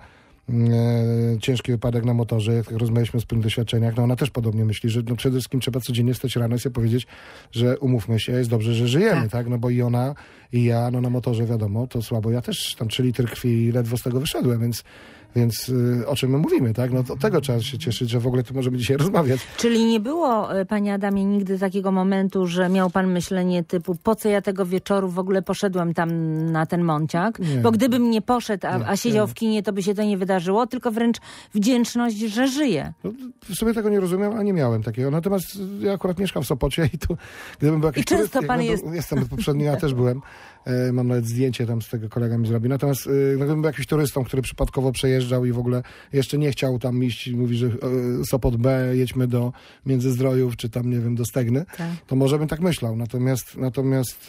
E, ciężki wypadek na motorze, jak rozmawialiśmy o swoich doświadczeniach, no ona też podobnie myśli, że no przede wszystkim trzeba codziennie wstać rano i sobie powiedzieć, że umówmy się, jest dobrze, że żyjemy, tak. tak? No bo i ona, i ja, no na motorze wiadomo, to słabo. Ja też tam trzy litry krwi ledwo z tego wyszedłem, więc Więc y, o czym my mówimy, tak? No to tego trzeba się cieszyć, że w ogóle tu możemy dzisiaj rozmawiać. Czyli nie było, e, panie Adamie, nigdy takiego momentu, że miał pan myślenie typu, po co ja tego wieczoru w ogóle poszedłem tam na ten Monciak? Nie. Bo gdybym nie poszedł, a, Nie, a siedział nie. w kinie, to by się to nie wydarzyło, tylko wręcz wdzięczność, że żyje. No, w sumie tego nie rozumiem, a nie miałem takiego. Natomiast ja akurat mieszkam w Sopocie i tu, gdybym był jakiś I często turyst, pan jak jest. Będę, jestem poprzednio, ja też byłem. E, mam nawet zdjęcie tam z tego, kolega mi zrobi. Natomiast e, no, gdybym był jakiś turystą, który przypadkowo przejeżdżał i w ogóle jeszcze nie chciał tam iść, mówi, że e, Sopot B, jedźmy do Międzyzdrojów, czy tam, nie wiem, do Stegny, Tak. to może bym tak myślał. Natomiast, natomiast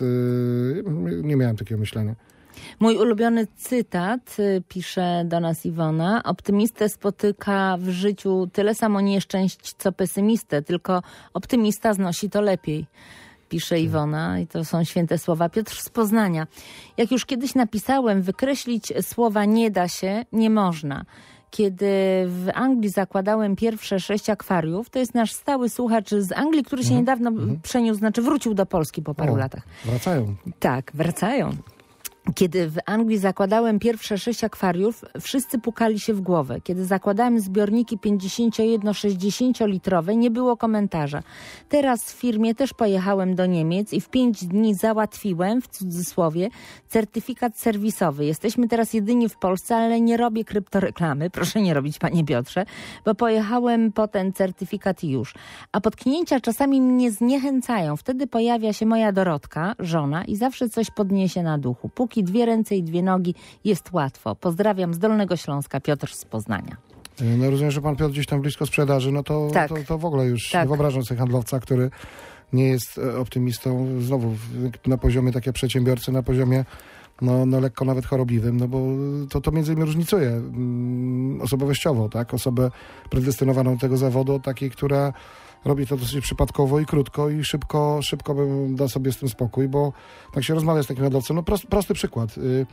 e, nie miałem takiego myślenia. Mój ulubiony cytat, y, pisze do nas Iwona, optymistę spotyka w życiu tyle samo nieszczęść, co pesymistę, tylko optymista znosi to lepiej. Pisze Iwona i to są święte słowa. Piotr z Poznania. Jak już kiedyś napisałem, wykreślić słowa nie da się, nie można. Kiedy w Anglii zakładałem pierwsze sześć akwariów, to jest nasz stały słuchacz z Anglii, który się niedawno przeniósł, znaczy wrócił do Polski po paru O, latach. Wracają. Tak, wracają. Kiedy w Anglii zakładałem pierwsze sześć akwariów, wszyscy pukali się w głowę. Kiedy zakładałem zbiorniki pięćdziesiąt jeden sześćdziesiąt litrowe, nie było komentarza. Teraz w firmie też pojechałem do Niemiec i w pięć dni załatwiłem, w cudzysłowie, certyfikat serwisowy. Jesteśmy teraz jedyni w Polsce, ale nie robię kryptoreklamy. Proszę nie robić, panie Piotrze, bo pojechałem po ten certyfikat i już. A potknięcia czasami mnie zniechęcają. Wtedy pojawia się moja Dorotka, żona, i zawsze coś podniesie na duchu. Póki dwie ręce i dwie nogi, jest łatwo. Pozdrawiam z Dolnego Śląska, Piotr z Poznania. No rozumiem, że pan Piotr gdzieś tam blisko sprzedaży, no to, tak. to, to w ogóle już tak. nie wyobrażam sobie handlowca, który nie jest optymistą, znowu na poziomie takie przedsiębiorcy, na poziomie no, no lekko nawet chorobliwym, no bo to, to między innymi różnicuje mm, osobowościowo, tak? Osobę predestynowaną do tego zawodu od takiej, która robi to dosyć przypadkowo i krótko i szybko, szybko bym dał sobie z tym spokój, bo tak się rozmawia z takim handlowcem. No prost, prosty przykład. Y,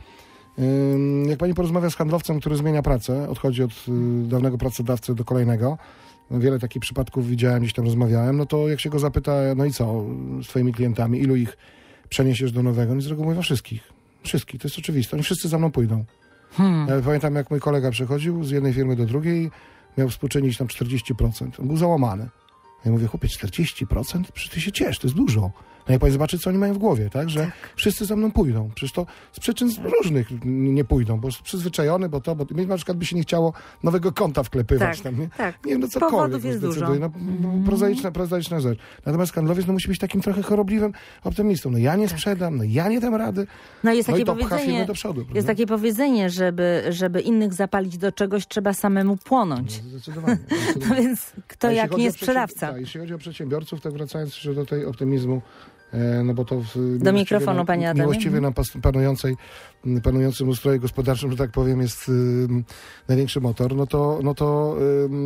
y, jak pani porozmawia z handlowcem, który zmienia pracę, odchodzi od y, dawnego pracodawcy do kolejnego, no wiele takich przypadków widziałem, gdzieś tam rozmawiałem, no to jak się go zapyta, no i co z twoimi klientami, ilu ich przeniesiesz do nowego? No z reguły mówię, wszystkich. Wszystkich, to jest oczywiste. Oni wszyscy za mną pójdą. Hmm. Ja pamiętam, jak mój kolega przechodził z jednej firmy do drugiej, miał współczynić tam czterdzieści procent. On był załamany. Ja mówię, chłopie, czterdzieści procent? Przecież ty się ciesz, to jest dużo. No jak pani zobaczy, co oni mają w głowie, tak? Że tak. wszyscy za mną pójdą. Przecież to z przyczyn różnych nie pójdą, bo jest przyzwyczajony, bo to, bo mi na przykład by się nie chciało nowego konta wklepywać. Tak, tam, nie? tak. Nie wiem, no cokolwiek. Powodów jest dużo. No, mm. prozaiczna, prozaiczna rzecz. Natomiast handlowiec no, musi być takim trochę chorobliwym optymistą. No ja nie tak. sprzedam, no ja nie dam rady. No jest no takie i to powiedzenie, do przodu, jest takie powiedzenie, żeby, żeby innych zapalić do czegoś, trzeba samemu płonąć. No, zdecydowanie. zdecydowanie. No więc kto jak nie sprzedawca. Tak, jeśli chodzi o przedsiębiorców, tak wracając jeszcze do tej optymizmu, no bo to w do mikrofonu, na, panie Adamie. Miłościwie nam panującej, panującym ustroju gospodarczym, że tak powiem, jest y, największy motor, no to, no to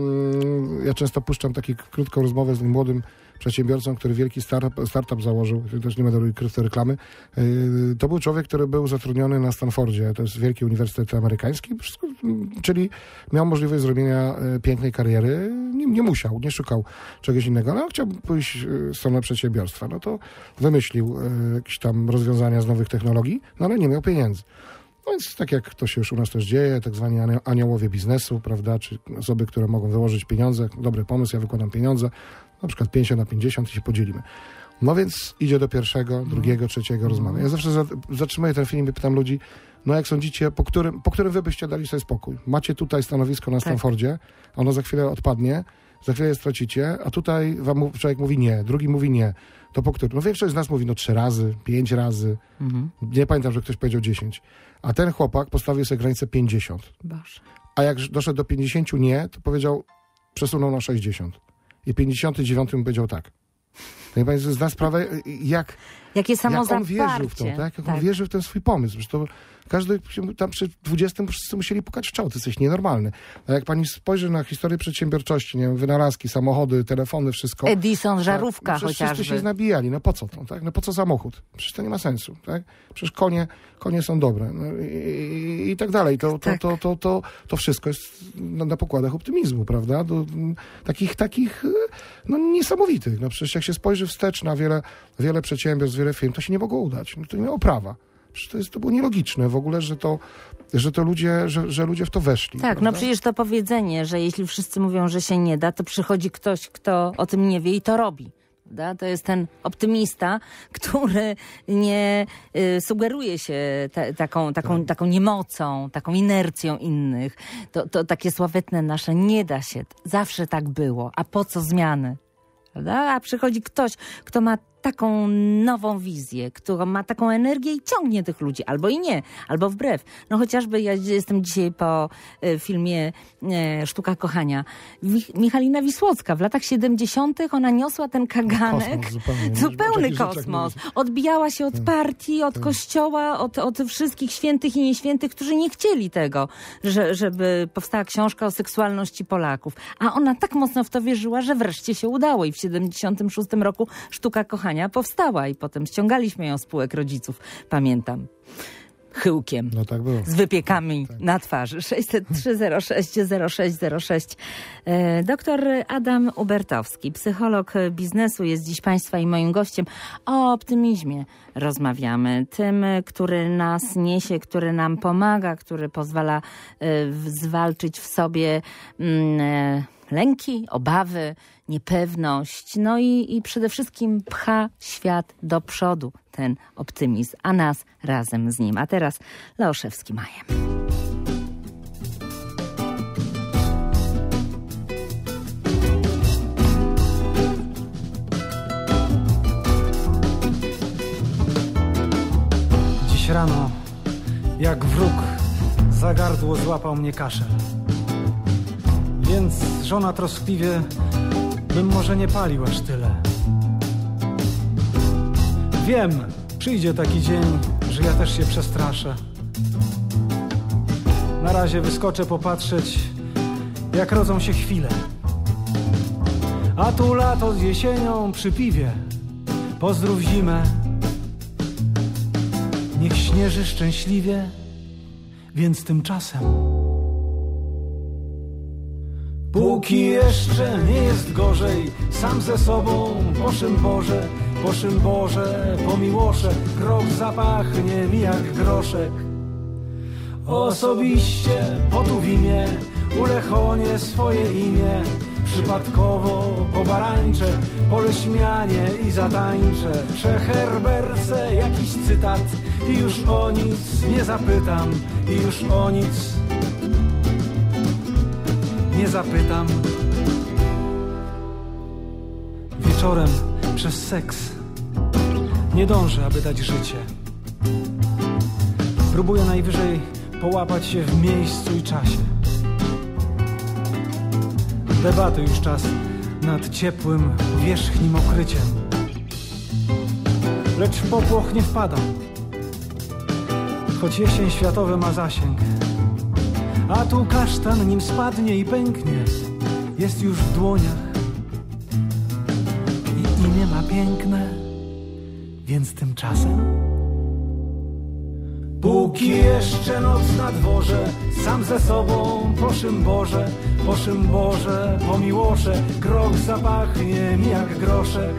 y, ja często puszczam taką krótką rozmowę z młodym przedsiębiorcą, który wielki startup, startup założył, też nie będę robił kryptoreklamy. Yy, to był człowiek, który był zatrudniony na Stanfordzie, to jest wielki uniwersytet amerykański, czyli miał możliwość zrobienia pięknej kariery. Nie, nie musiał, nie szukał czegoś innego, ale chciał pójść w stronę przedsiębiorstwa. No to wymyślił yy, jakieś tam rozwiązania z nowych technologii, no ale nie miał pieniędzy. No więc tak jak to się już u nas też dzieje, tak zwani aniołowie biznesu, prawda, czy osoby, które mogą wyłożyć pieniądze, dobry pomysł, ja wykładam pieniądze, na przykład pięćdziesiąt na pięćdziesiąt i się podzielimy. No więc idzie do pierwszego, drugiego, trzeciego mm. rozmowy. Ja zawsze zatrzymuję ten film i pytam ludzi, no jak sądzicie, po którym, po którym wy byście dali sobie spokój? Macie tutaj stanowisko na Stanfordzie, ono za chwilę odpadnie, za chwilę je stracicie, a tutaj wam człowiek mówi nie, drugi mówi nie. To po którym? No większość z nas mówi no trzy razy, pięć razy. Mm. Nie pamiętam, że ktoś powiedział dziesięć. A ten chłopak postawił sobie granicę pięćdziesiąt. Boże. A jak doszedł do pięćdziesięciu nie, to powiedział, przesunął na sześćdziesiąt. I pięćdziesiątym dziewiątym powiedział tak. To pani zda sprawę, jak, Jakie jak on wierzył w to, tak? Jak tak. on wierzył w ten swój pomysł. Zresztą każdy tam przy dwudziestym wszyscy musieli pukać w czoło. To jesteś nienormalny. A jak pani spojrzy na historię przedsiębiorczości, nie wiem, wynalazki, samochody, telefony, wszystko. Edison, żarówka tak, no chociażby. Wszyscy się nabijali. No po co to, tak? No po co samochód? Przecież to nie ma sensu, tak? Przecież konie, konie są dobre. No i, i, i tak dalej. To, to, tak. to, to, to, to wszystko jest na, na pokładach optymizmu, prawda? Do, takich, takich no niesamowitych. No przecież jak się spojrzy wstecz na wiele, wiele przedsiębiorstw, wiele firm, to się nie mogło udać. No to nie miało prawa. Przecież to, jest, to było nielogiczne w ogóle, że to, że to ludzie, że, że ludzie w to weszli. Tak, prawda? no przecież to powiedzenie, że jeśli wszyscy mówią, że się nie da, to przychodzi ktoś, kto o tym nie wie i to robi. Prawda? To jest ten optymista, który nie y, sugeruje się te, taką, taką, taką niemocą, taką inercją innych. To, to takie sławetne nasze nie da się. Zawsze tak było. A po co zmiany? Prawda? A przychodzi ktoś, kto ma taką nową wizję, która ma taką energię i ciągnie tych ludzi. Albo i nie, albo wbrew. No chociażby ja jestem dzisiaj po e, filmie e, Sztuka kochania. Mich- Michalina Wisłocka. W latach siedemdziesiątych ona niosła ten kaganek. Kosmos, zupełnie. Zupełny kosmos. Odbijała się od partii, od kościoła, od, od wszystkich świętych i nieświętych, którzy nie chcieli tego, że, żeby powstała książka o seksualności Polaków. A ona tak mocno w to wierzyła, że wreszcie się udało. I w siedemdziesiątym szóstym roku Sztuka kochania powstała i potem ściągaliśmy ją z spółek rodziców, pamiętam. chyłkiem. No tak było. Z wypiekami tak. na twarzy. sześćset trzy zero sześć zero sześć zero sześć. Doktor Adam Ubertowski, psycholog biznesu, jest dziś Państwa i moim gościem. O optymizmie rozmawiamy. Tym, który nas niesie, który nam pomaga, który pozwala zwalczyć w sobie lęki, obawy, niepewność, no i, i przede wszystkim pcha świat do przodu, ten optymizm, a nas razem z nim. A teraz Leoszewski Majem. Dziś rano, jak wróg, za gardło złapał mnie kaszel. Więc żona troskliwie, bym może nie palił aż tyle. Wiem, przyjdzie taki dzień, że ja też się przestraszę. Na razie wyskoczę popatrzeć, jak rodzą się chwile. A tu lato z jesienią przy piwie. Pozdrów zimę. Niech śnieży szczęśliwie, więc tymczasem póki jeszcze nie jest gorzej, sam ze sobą, po szym Boże, po szym Boże, po miłosze, krok zapachnie mi jak groszek. Osobiście potuwimie, ulechonie swoje imię, przypadkowo pobarańczę, poleśmianie i zatańczę. Przeherbercę jakiś cytat i już o nic nie zapytam, i już o nic nie zapytam. Wieczorem przez seks nie dążę, aby dać życie. Próbuję najwyżej połapać się w miejscu i czasie. Debaty już czas nad ciepłym, wierzchnim okryciem. Lecz w popłoch nie wpadam, choć jesień światowy ma zasięg. A tu kasztan, nim spadnie i pęknie, jest już w dłoniach. I imię ma piękne, więc tymczasem póki jeszcze noc na dworze, sam ze sobą, po szym Boże, po szym Boże, po miłosze, krok zapachnie mi jak groszek.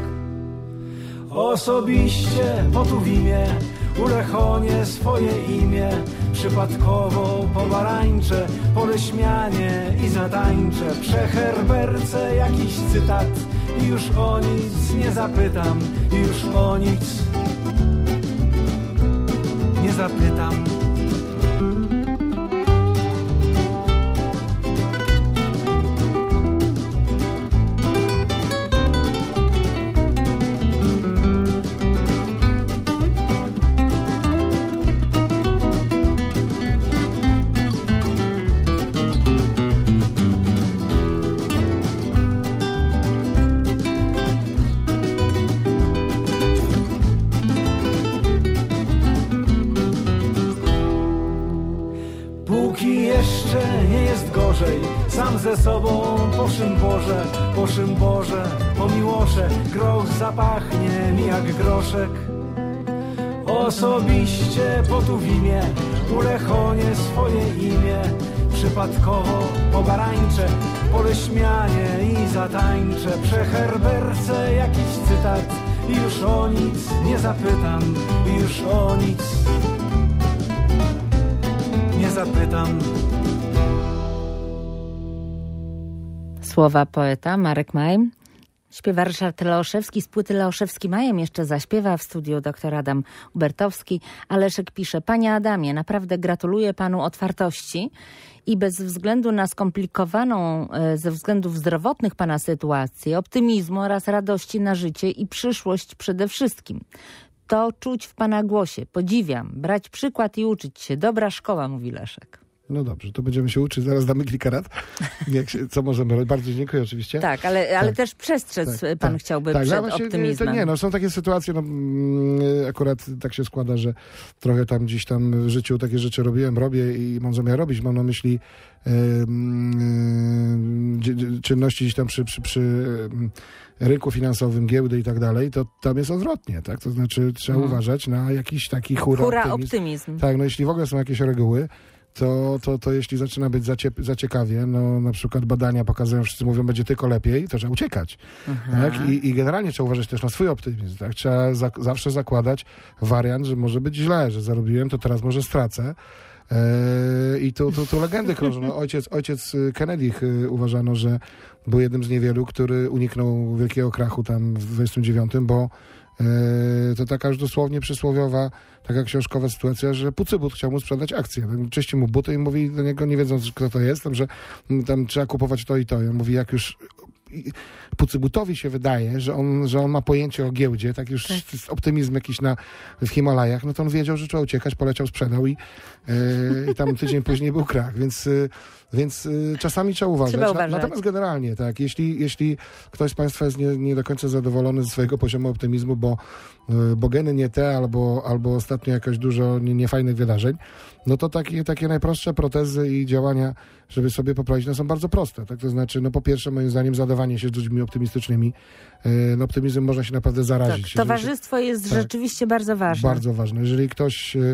Osobiście potuwimie, ulechonie swoje imię, przypadkowo pobarańczę, poleśmianie i zatańczę. Przeherbercę jakiś cytat i już o nic nie zapytam, i już o nic nie zapytam. Sam ze sobą, po szym Boże, po szym Boże, po miłosze, groch zapachnie mi jak groszek. Osobiście potuwimie, ulechonie swoje imię, przypadkowo pobarańczę, poleśmianie i zatańczę. Przeherbercę jakiś cytat i już o nic nie zapytam, i już o nic nie zapytam. Słowa poeta Marek Maj. Śpiewa Ryszard Leoszewski z płyty Leoszewski Majem. Jeszcze zaśpiewa w studiu dr Adam Ubertowski. A Leszek pisze: Panie Adamie, naprawdę gratuluję panu otwartości i bez względu na skomplikowaną ze względów zdrowotnych pana sytuację, optymizmu oraz radości na życie i przyszłość przede wszystkim. To czuć w pana głosie. Podziwiam. Brać przykład i uczyć się. Dobra szkoła, mówi Leszek. No dobrze, to będziemy się uczyć. Zaraz damy kilka rad, jak się, co możemy robić. Bardzo dziękuję oczywiście. Tak, ale, ale tak. też przestrzec tak, pan tak. chciałby tak, przed właśnie, optymizmem. To nie, no są takie sytuacje, no akurat tak się składa, że trochę tam gdzieś tam w życiu takie rzeczy robiłem, robię i mam zamiar robić. Mam na myśli yy, yy, czynności gdzieś tam przy, przy, przy yy, rynku finansowym, giełdy i tak dalej, to tam jest odwrotnie, tak? To znaczy trzeba hmm. uważać na jakiś taki hura, hura optymizm. optymizm. Tak, no jeśli w ogóle są jakieś reguły, To, to, to jeśli zaczyna być za, cie, za ciekawie, no na przykład badania pokazują, wszyscy mówią, będzie tylko lepiej, to trzeba uciekać. Tak? I, I generalnie trzeba uważać też na swój optymizm. Tak? Trzeba za, zawsze zakładać wariant, że może być źle, że zarobiłem, to teraz może stracę. Eee, I tu, tu, tu legendy krążą. No, ojciec, ojciec Kennedy uważano, że był jednym z niewielu, który uniknął wielkiego krachu tam w dwudziestym dziewiątym, bo to taka już dosłownie przysłowiowa, taka książkowa sytuacja, że Pucybut chciał mu sprzedać akcję. Czyści mu buty i mówi do niego, nie wiedząc kto to jest, tam, że tam trzeba kupować to i to. I on mówi, jak już Pucybutowi się wydaje, że on, że on ma pojęcie o giełdzie, tak już tak. optymizm jakiś na, w Himalajach, no to on wiedział, że trzeba uciekać, poleciał, sprzedał i, yy, i tam tydzień później był krach, więc, yy, więc yy, czasami trzeba uważać. Trzeba uważać. Natomiast generalnie, tak, jeśli, jeśli ktoś z Państwa jest nie, nie do końca zadowolony ze swojego poziomu optymizmu, bo, yy, bo geny nie te, albo, albo ostatnio jakoś dużo nie, niefajnych wydarzeń, no to takie, takie najprostsze protezy i działania, żeby sobie poprawić, no są bardzo proste. Tak? To znaczy, no po pierwsze, moim zdaniem, zadawanie się z ludźmi optymistycznymi. No optymizm można się naprawdę zarazić. Tak, towarzystwo się, jest tak, rzeczywiście bardzo ważne. Bardzo ważne. Jeżeli ktoś e,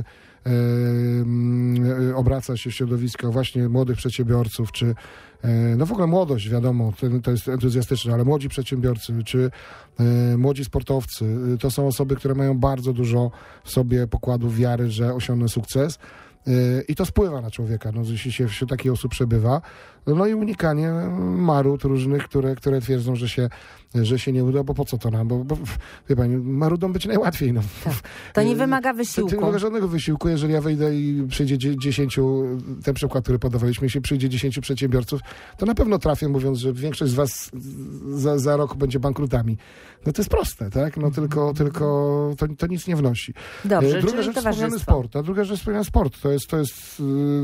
e, obraca się w środowiskach właśnie młodych przedsiębiorców, czy e, no w ogóle młodość, wiadomo, to, to jest entuzjastyczne, ale młodzi przedsiębiorcy, czy e, młodzi sportowcy, to są osoby, które mają bardzo dużo w sobie pokładów wiary, że osiągną sukces. I to spływa na człowieka, no, jeśli się wśród takich osób przebywa. No i unikanie marud różnych, które, które twierdzą, że się, że się nie uda, bo po co to nam? Bo, bo wie pani, marudom być najłatwiej. No. Tak. To nie wymaga wysiłku. To nie wymaga żadnego wysiłku. Jeżeli ja wyjdę i przyjdzie dziesięciu, ten przykład, który podawaliśmy, jeśli przyjdzie dziesięciu przedsiębiorców, to na pewno trafię, mówiąc, że większość z was za, za rok będzie bankrutami. No to jest proste, tak? No tylko, tylko to, to nic nie wnosi. Dobrze, druga rzecz, wspomniany sport. A druga rzecz, wspomniany sport. To jest, to jest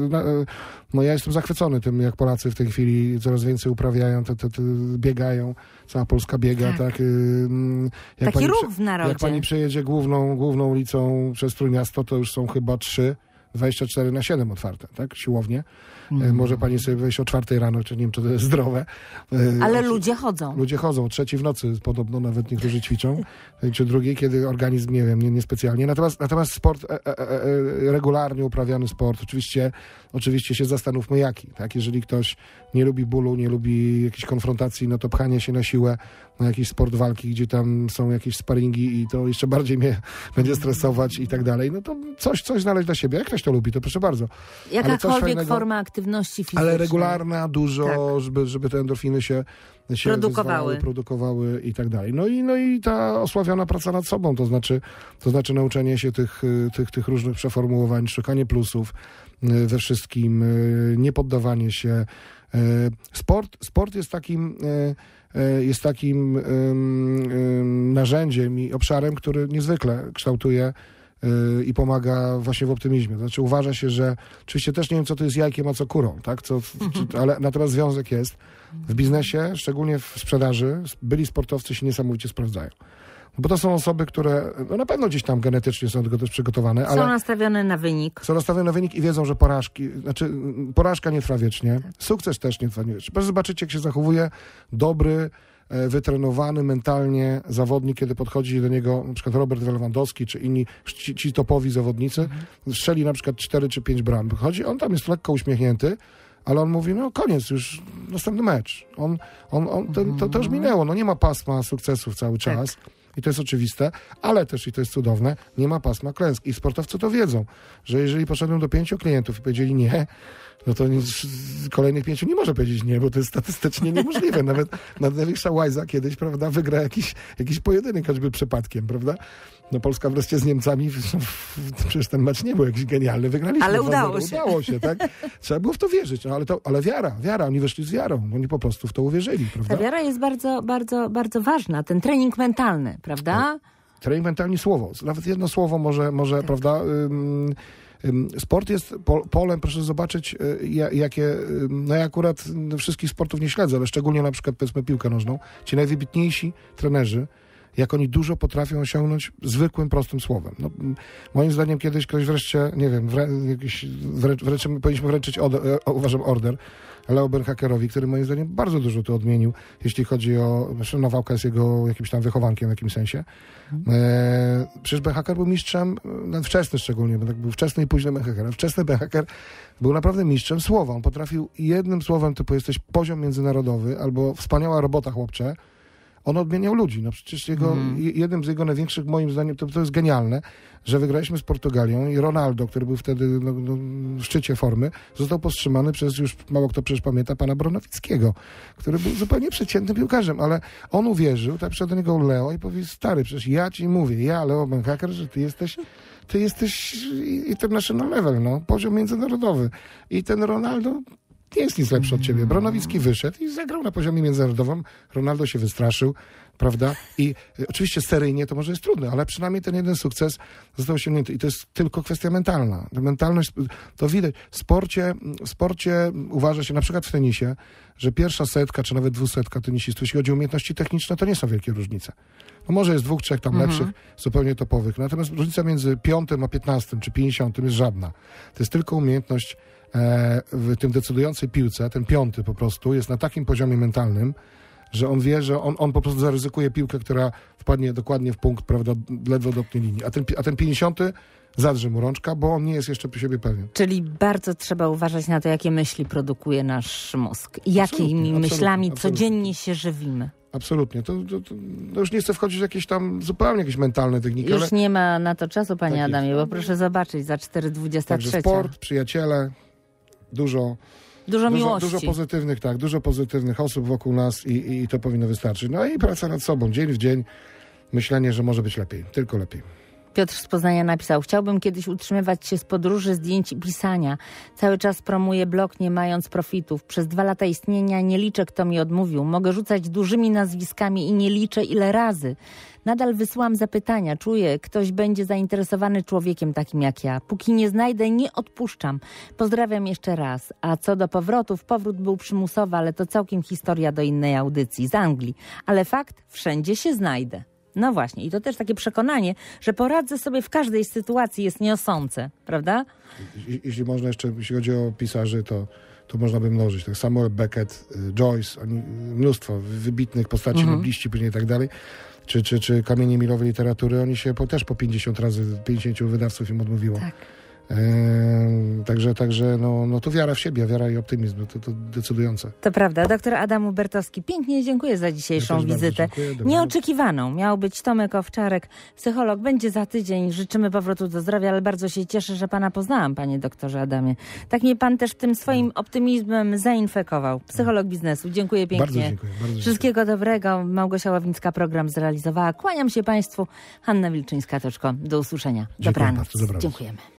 no ja jestem zachwycony tym, jak Polacy w tej chwili coraz więcej uprawiają, te, te, te biegają, cała Polska biega, tak. tak jak Taki ruch w narodzie. Jak pani przejedzie główną, główną ulicą przez Trójmiasto, to już są chyba trzy, dwadzieścia cztery na siedem otwarte, tak? Siłownie. Mm. Może pani sobie wejść o czwartej rano, czy nie wiem, czy to jest zdrowe. Ale o, ludzie chodzą. Ludzie chodzą. O trzeciej w nocy podobno nawet niektórzy ćwiczą. Czy drugiej, kiedy organizm, nie wiem, nie, niespecjalnie. Natomiast, natomiast sport, e, e, e, regularnie uprawiany sport, oczywiście, oczywiście się zastanówmy jaki. Tak? Jeżeli ktoś nie lubi bólu, nie lubi jakiejś konfrontacji, no to pchanie się na siłę na jakiś sport walki, gdzie tam są jakieś sparingi i to jeszcze bardziej mnie będzie stresować i tak dalej, no to coś, coś znaleźć dla siebie. Jak ktoś to lubi, to proszę bardzo. Jakakolwiek fajnego, forma aktywności fizycznej. Ale regularna, dużo, tak. żeby, żeby te endorfiny się, się produkowały. Wyzwały, produkowały i tak dalej. No i, no i ta osławiona praca nad sobą, to znaczy, to znaczy nauczenie się tych, tych, tych różnych przeformułowań, szukanie plusów we wszystkim, nie poddawanie się. Sport, sport jest takim jest takim um, narzędziem i obszarem, który niezwykle kształtuje y, i pomaga właśnie w optymizmie. Znaczy uważa się, że oczywiście też nie wiem, co to jest jajkiem, a co kurą, tak? Co, mhm. czy, ale natomiast związek jest. W biznesie, szczególnie w sprzedaży, byli sportowcy się niesamowicie sprawdzają. Bo to są osoby, które no na pewno gdzieś tam genetycznie są do tego też przygotowane. Są ale nastawione na wynik. Są nastawione na wynik i wiedzą, że porażki, znaczy porażka nie trwa wiecznie, tak. Sukces też nie trwa wiecznie. Proszę zobaczyć, jak się zachowuje dobry, wytrenowany mentalnie zawodnik, kiedy podchodzi do niego na przykład Robert Lewandowski, czy inni ci, ci topowi zawodnicy, mhm. strzeli na przykład cztery czy pięć bram. Chodzi, on tam jest lekko uśmiechnięty, ale on mówi, no koniec, już następny mecz. On, on, on, to, to, to już minęło, no nie ma pasma sukcesów cały czas. Tak. I to jest oczywiste, ale też, i to jest cudowne, nie ma pasma klęsk. I sportowcy to wiedzą, że jeżeli poszedłem do pięciu klientów i powiedzieli nie, no to kolejnych pięciu nie może powiedzieć nie, bo to jest statystycznie niemożliwe. Nawet największa łajza kiedyś, prawda, wygra jakiś, jakiś pojedynek, choćby przypadkiem, prawda? No Polska wreszcie z Niemcami, przecież ten mecz nie był jakiś genialny, wygraliśmy. Ale udało się. Udało się, tak? Trzeba było w to wierzyć, no, ale, to, ale wiara, wiara, oni wyszli z wiarą, oni po prostu w to uwierzyli, prawda? Ta wiara jest bardzo, bardzo, bardzo ważna, ten trening mentalny, prawda? Trening mentalny, słowo, nawet jedno słowo może, może tak. prawda, ym, Sport jest po, polem, proszę zobaczyć, jakie, no ja akurat wszystkich sportów nie śledzę, ale szczególnie na przykład powiedzmy piłkę nożną, ci najwybitniejsi trenerzy, jak oni dużo potrafią osiągnąć zwykłym, prostym słowem. No, moim zdaniem kiedyś ktoś wreszcie, nie wiem, wrę, jakiś, wręcz, wręcz, powinniśmy wręczyć, od, uważam, order Leo Beenhakkerowi, który moim zdaniem bardzo dużo tu odmienił, jeśli chodzi o... Zresztą Nawałka jest jego jakimś tam wychowankiem w jakimś sensie. E, przecież Beenhakker był mistrzem, no, wczesny szczególnie, bo tak był wczesny i późny Beenhakker. Wczesny Beenhakker był naprawdę mistrzem słowa. On potrafił jednym słowem, typu jesteś poziom międzynarodowy albo wspaniała robota, chłopcze, on odmieniał ludzi. No przecież jego, mm. jednym z jego największych, moim zdaniem, to, to jest genialne, że wygraliśmy z Portugalią i Ronaldo, który był wtedy no, no, w szczycie formy, został powstrzymany przez, już mało kto przecież pamięta, pana Bronowickiego, który był zupełnie przeciętnym piłkarzem, ale on uwierzył, tak przed niego Leo i powiedział, stary, przecież ja ci mówię, ja, Leo Beenhakker, że ty jesteś ty jesteś international level, no, poziom międzynarodowy. I ten Ronaldo nie jest nic lepszy od ciebie. Bronowicki wyszedł i zagrał na poziomie międzynarodowym. Ronaldo się wystraszył, prawda? I y, oczywiście seryjnie to może jest trudne, ale przynajmniej ten jeden sukces został osiągnięty. I to jest tylko kwestia mentalna. Ta mentalność, to widać. W sporcie, w sporcie uważa się, na przykład w tenisie, że pierwsza setka, czy nawet dwusetka tenisistów, jeśli chodzi o umiejętności techniczne, to nie są wielkie różnice. No może jest dwóch, trzech tam mhm. lepszych, zupełnie topowych. Natomiast różnica między piątym a piętnastym, czy pięćdziesiątym jest żadna. To jest tylko umiejętność w tym decydującej piłce, ten piąty po prostu jest na takim poziomie mentalnym, że on wie, że on, on po prostu zaryzykuje piłkę, która wpadnie dokładnie w punkt, prawda, ledwo dotknie linii. A ten, a ten pięćdziesiąty zadrze mu rączka, bo on nie jest jeszcze przy siebie pewien. Czyli bardzo trzeba uważać na to, jakie myśli produkuje nasz mózg. Jakimi absolutnie, myślami absolutnie, codziennie się żywimy. Absolutnie. To, to, to, to już nie chcę wchodzić w jakieś tam zupełnie jakieś mentalne techniki. Już ale... nie ma na to czasu, panie tak Adamie, bo proszę zobaczyć, za cztery dwadzieścia trzy. Także sport, przyjaciele, Dużo, dużo dużo miłości. Dużo pozytywnych, tak, dużo pozytywnych osób wokół nas i, i to powinno wystarczyć. No i praca nad sobą, dzień w dzień, myślenie, że może być lepiej, tylko lepiej. Piotr z Poznania napisał, chciałbym kiedyś utrzymywać się z podróży, zdjęć i pisania. Cały czas promuję blog, nie mając profitów. Przez dwa lata istnienia nie liczę, kto mi odmówił. Mogę rzucać dużymi nazwiskami i nie liczę, ile razy. Nadal wysyłam zapytania. Czuję, ktoś będzie zainteresowany człowiekiem takim jak ja. Póki nie znajdę, nie odpuszczam. Pozdrawiam jeszcze raz. A co do powrotów, powrót był przymusowy, ale to całkiem historia do innej audycji z Anglii. Ale fakt, wszędzie się znajdę. No właśnie, i to też takie przekonanie, że poradzę sobie w każdej sytuacji jest nieosące, prawda? Jeśli można jeszcze, jeśli chodzi o pisarzy, to, to można by mnożyć. Tak Samuel Beckett, Joyce, oni, mnóstwo wybitnych postaci, mhm. nobliści, później i tak dalej. Czy, czy, czy kamienie milowe literatury, oni się po, też po pięćdziesiąt razy, pięćdziesięciu wydawców im odmówiło. Tak. Eee, także także no, no to wiara w siebie, wiara i optymizm, to, to decydujące. To prawda. Doktor Adam Ubertowski, pięknie dziękuję za dzisiejszą ja wizytę. Nieoczekiwaną. Miał być Tomek Owczarek, psycholog. Będzie za tydzień. Życzymy powrotu do zdrowia, ale bardzo się cieszę, że pana poznałam, panie doktorze Adamie. Tak mnie pan też tym swoim optymizmem zainfekował. Psycholog biznesu. Dziękuję pięknie. Bardzo dziękuję. Bardzo Wszystkiego dziękuję. dobrego. Małgosia Ławińska program zrealizowała. Kłaniam się państwu. Hanna Wilczyńska-Toczko. Do usłyszenia. Dobranoc. Dziękuję bardzo. Dobranoc. Dziękujemy.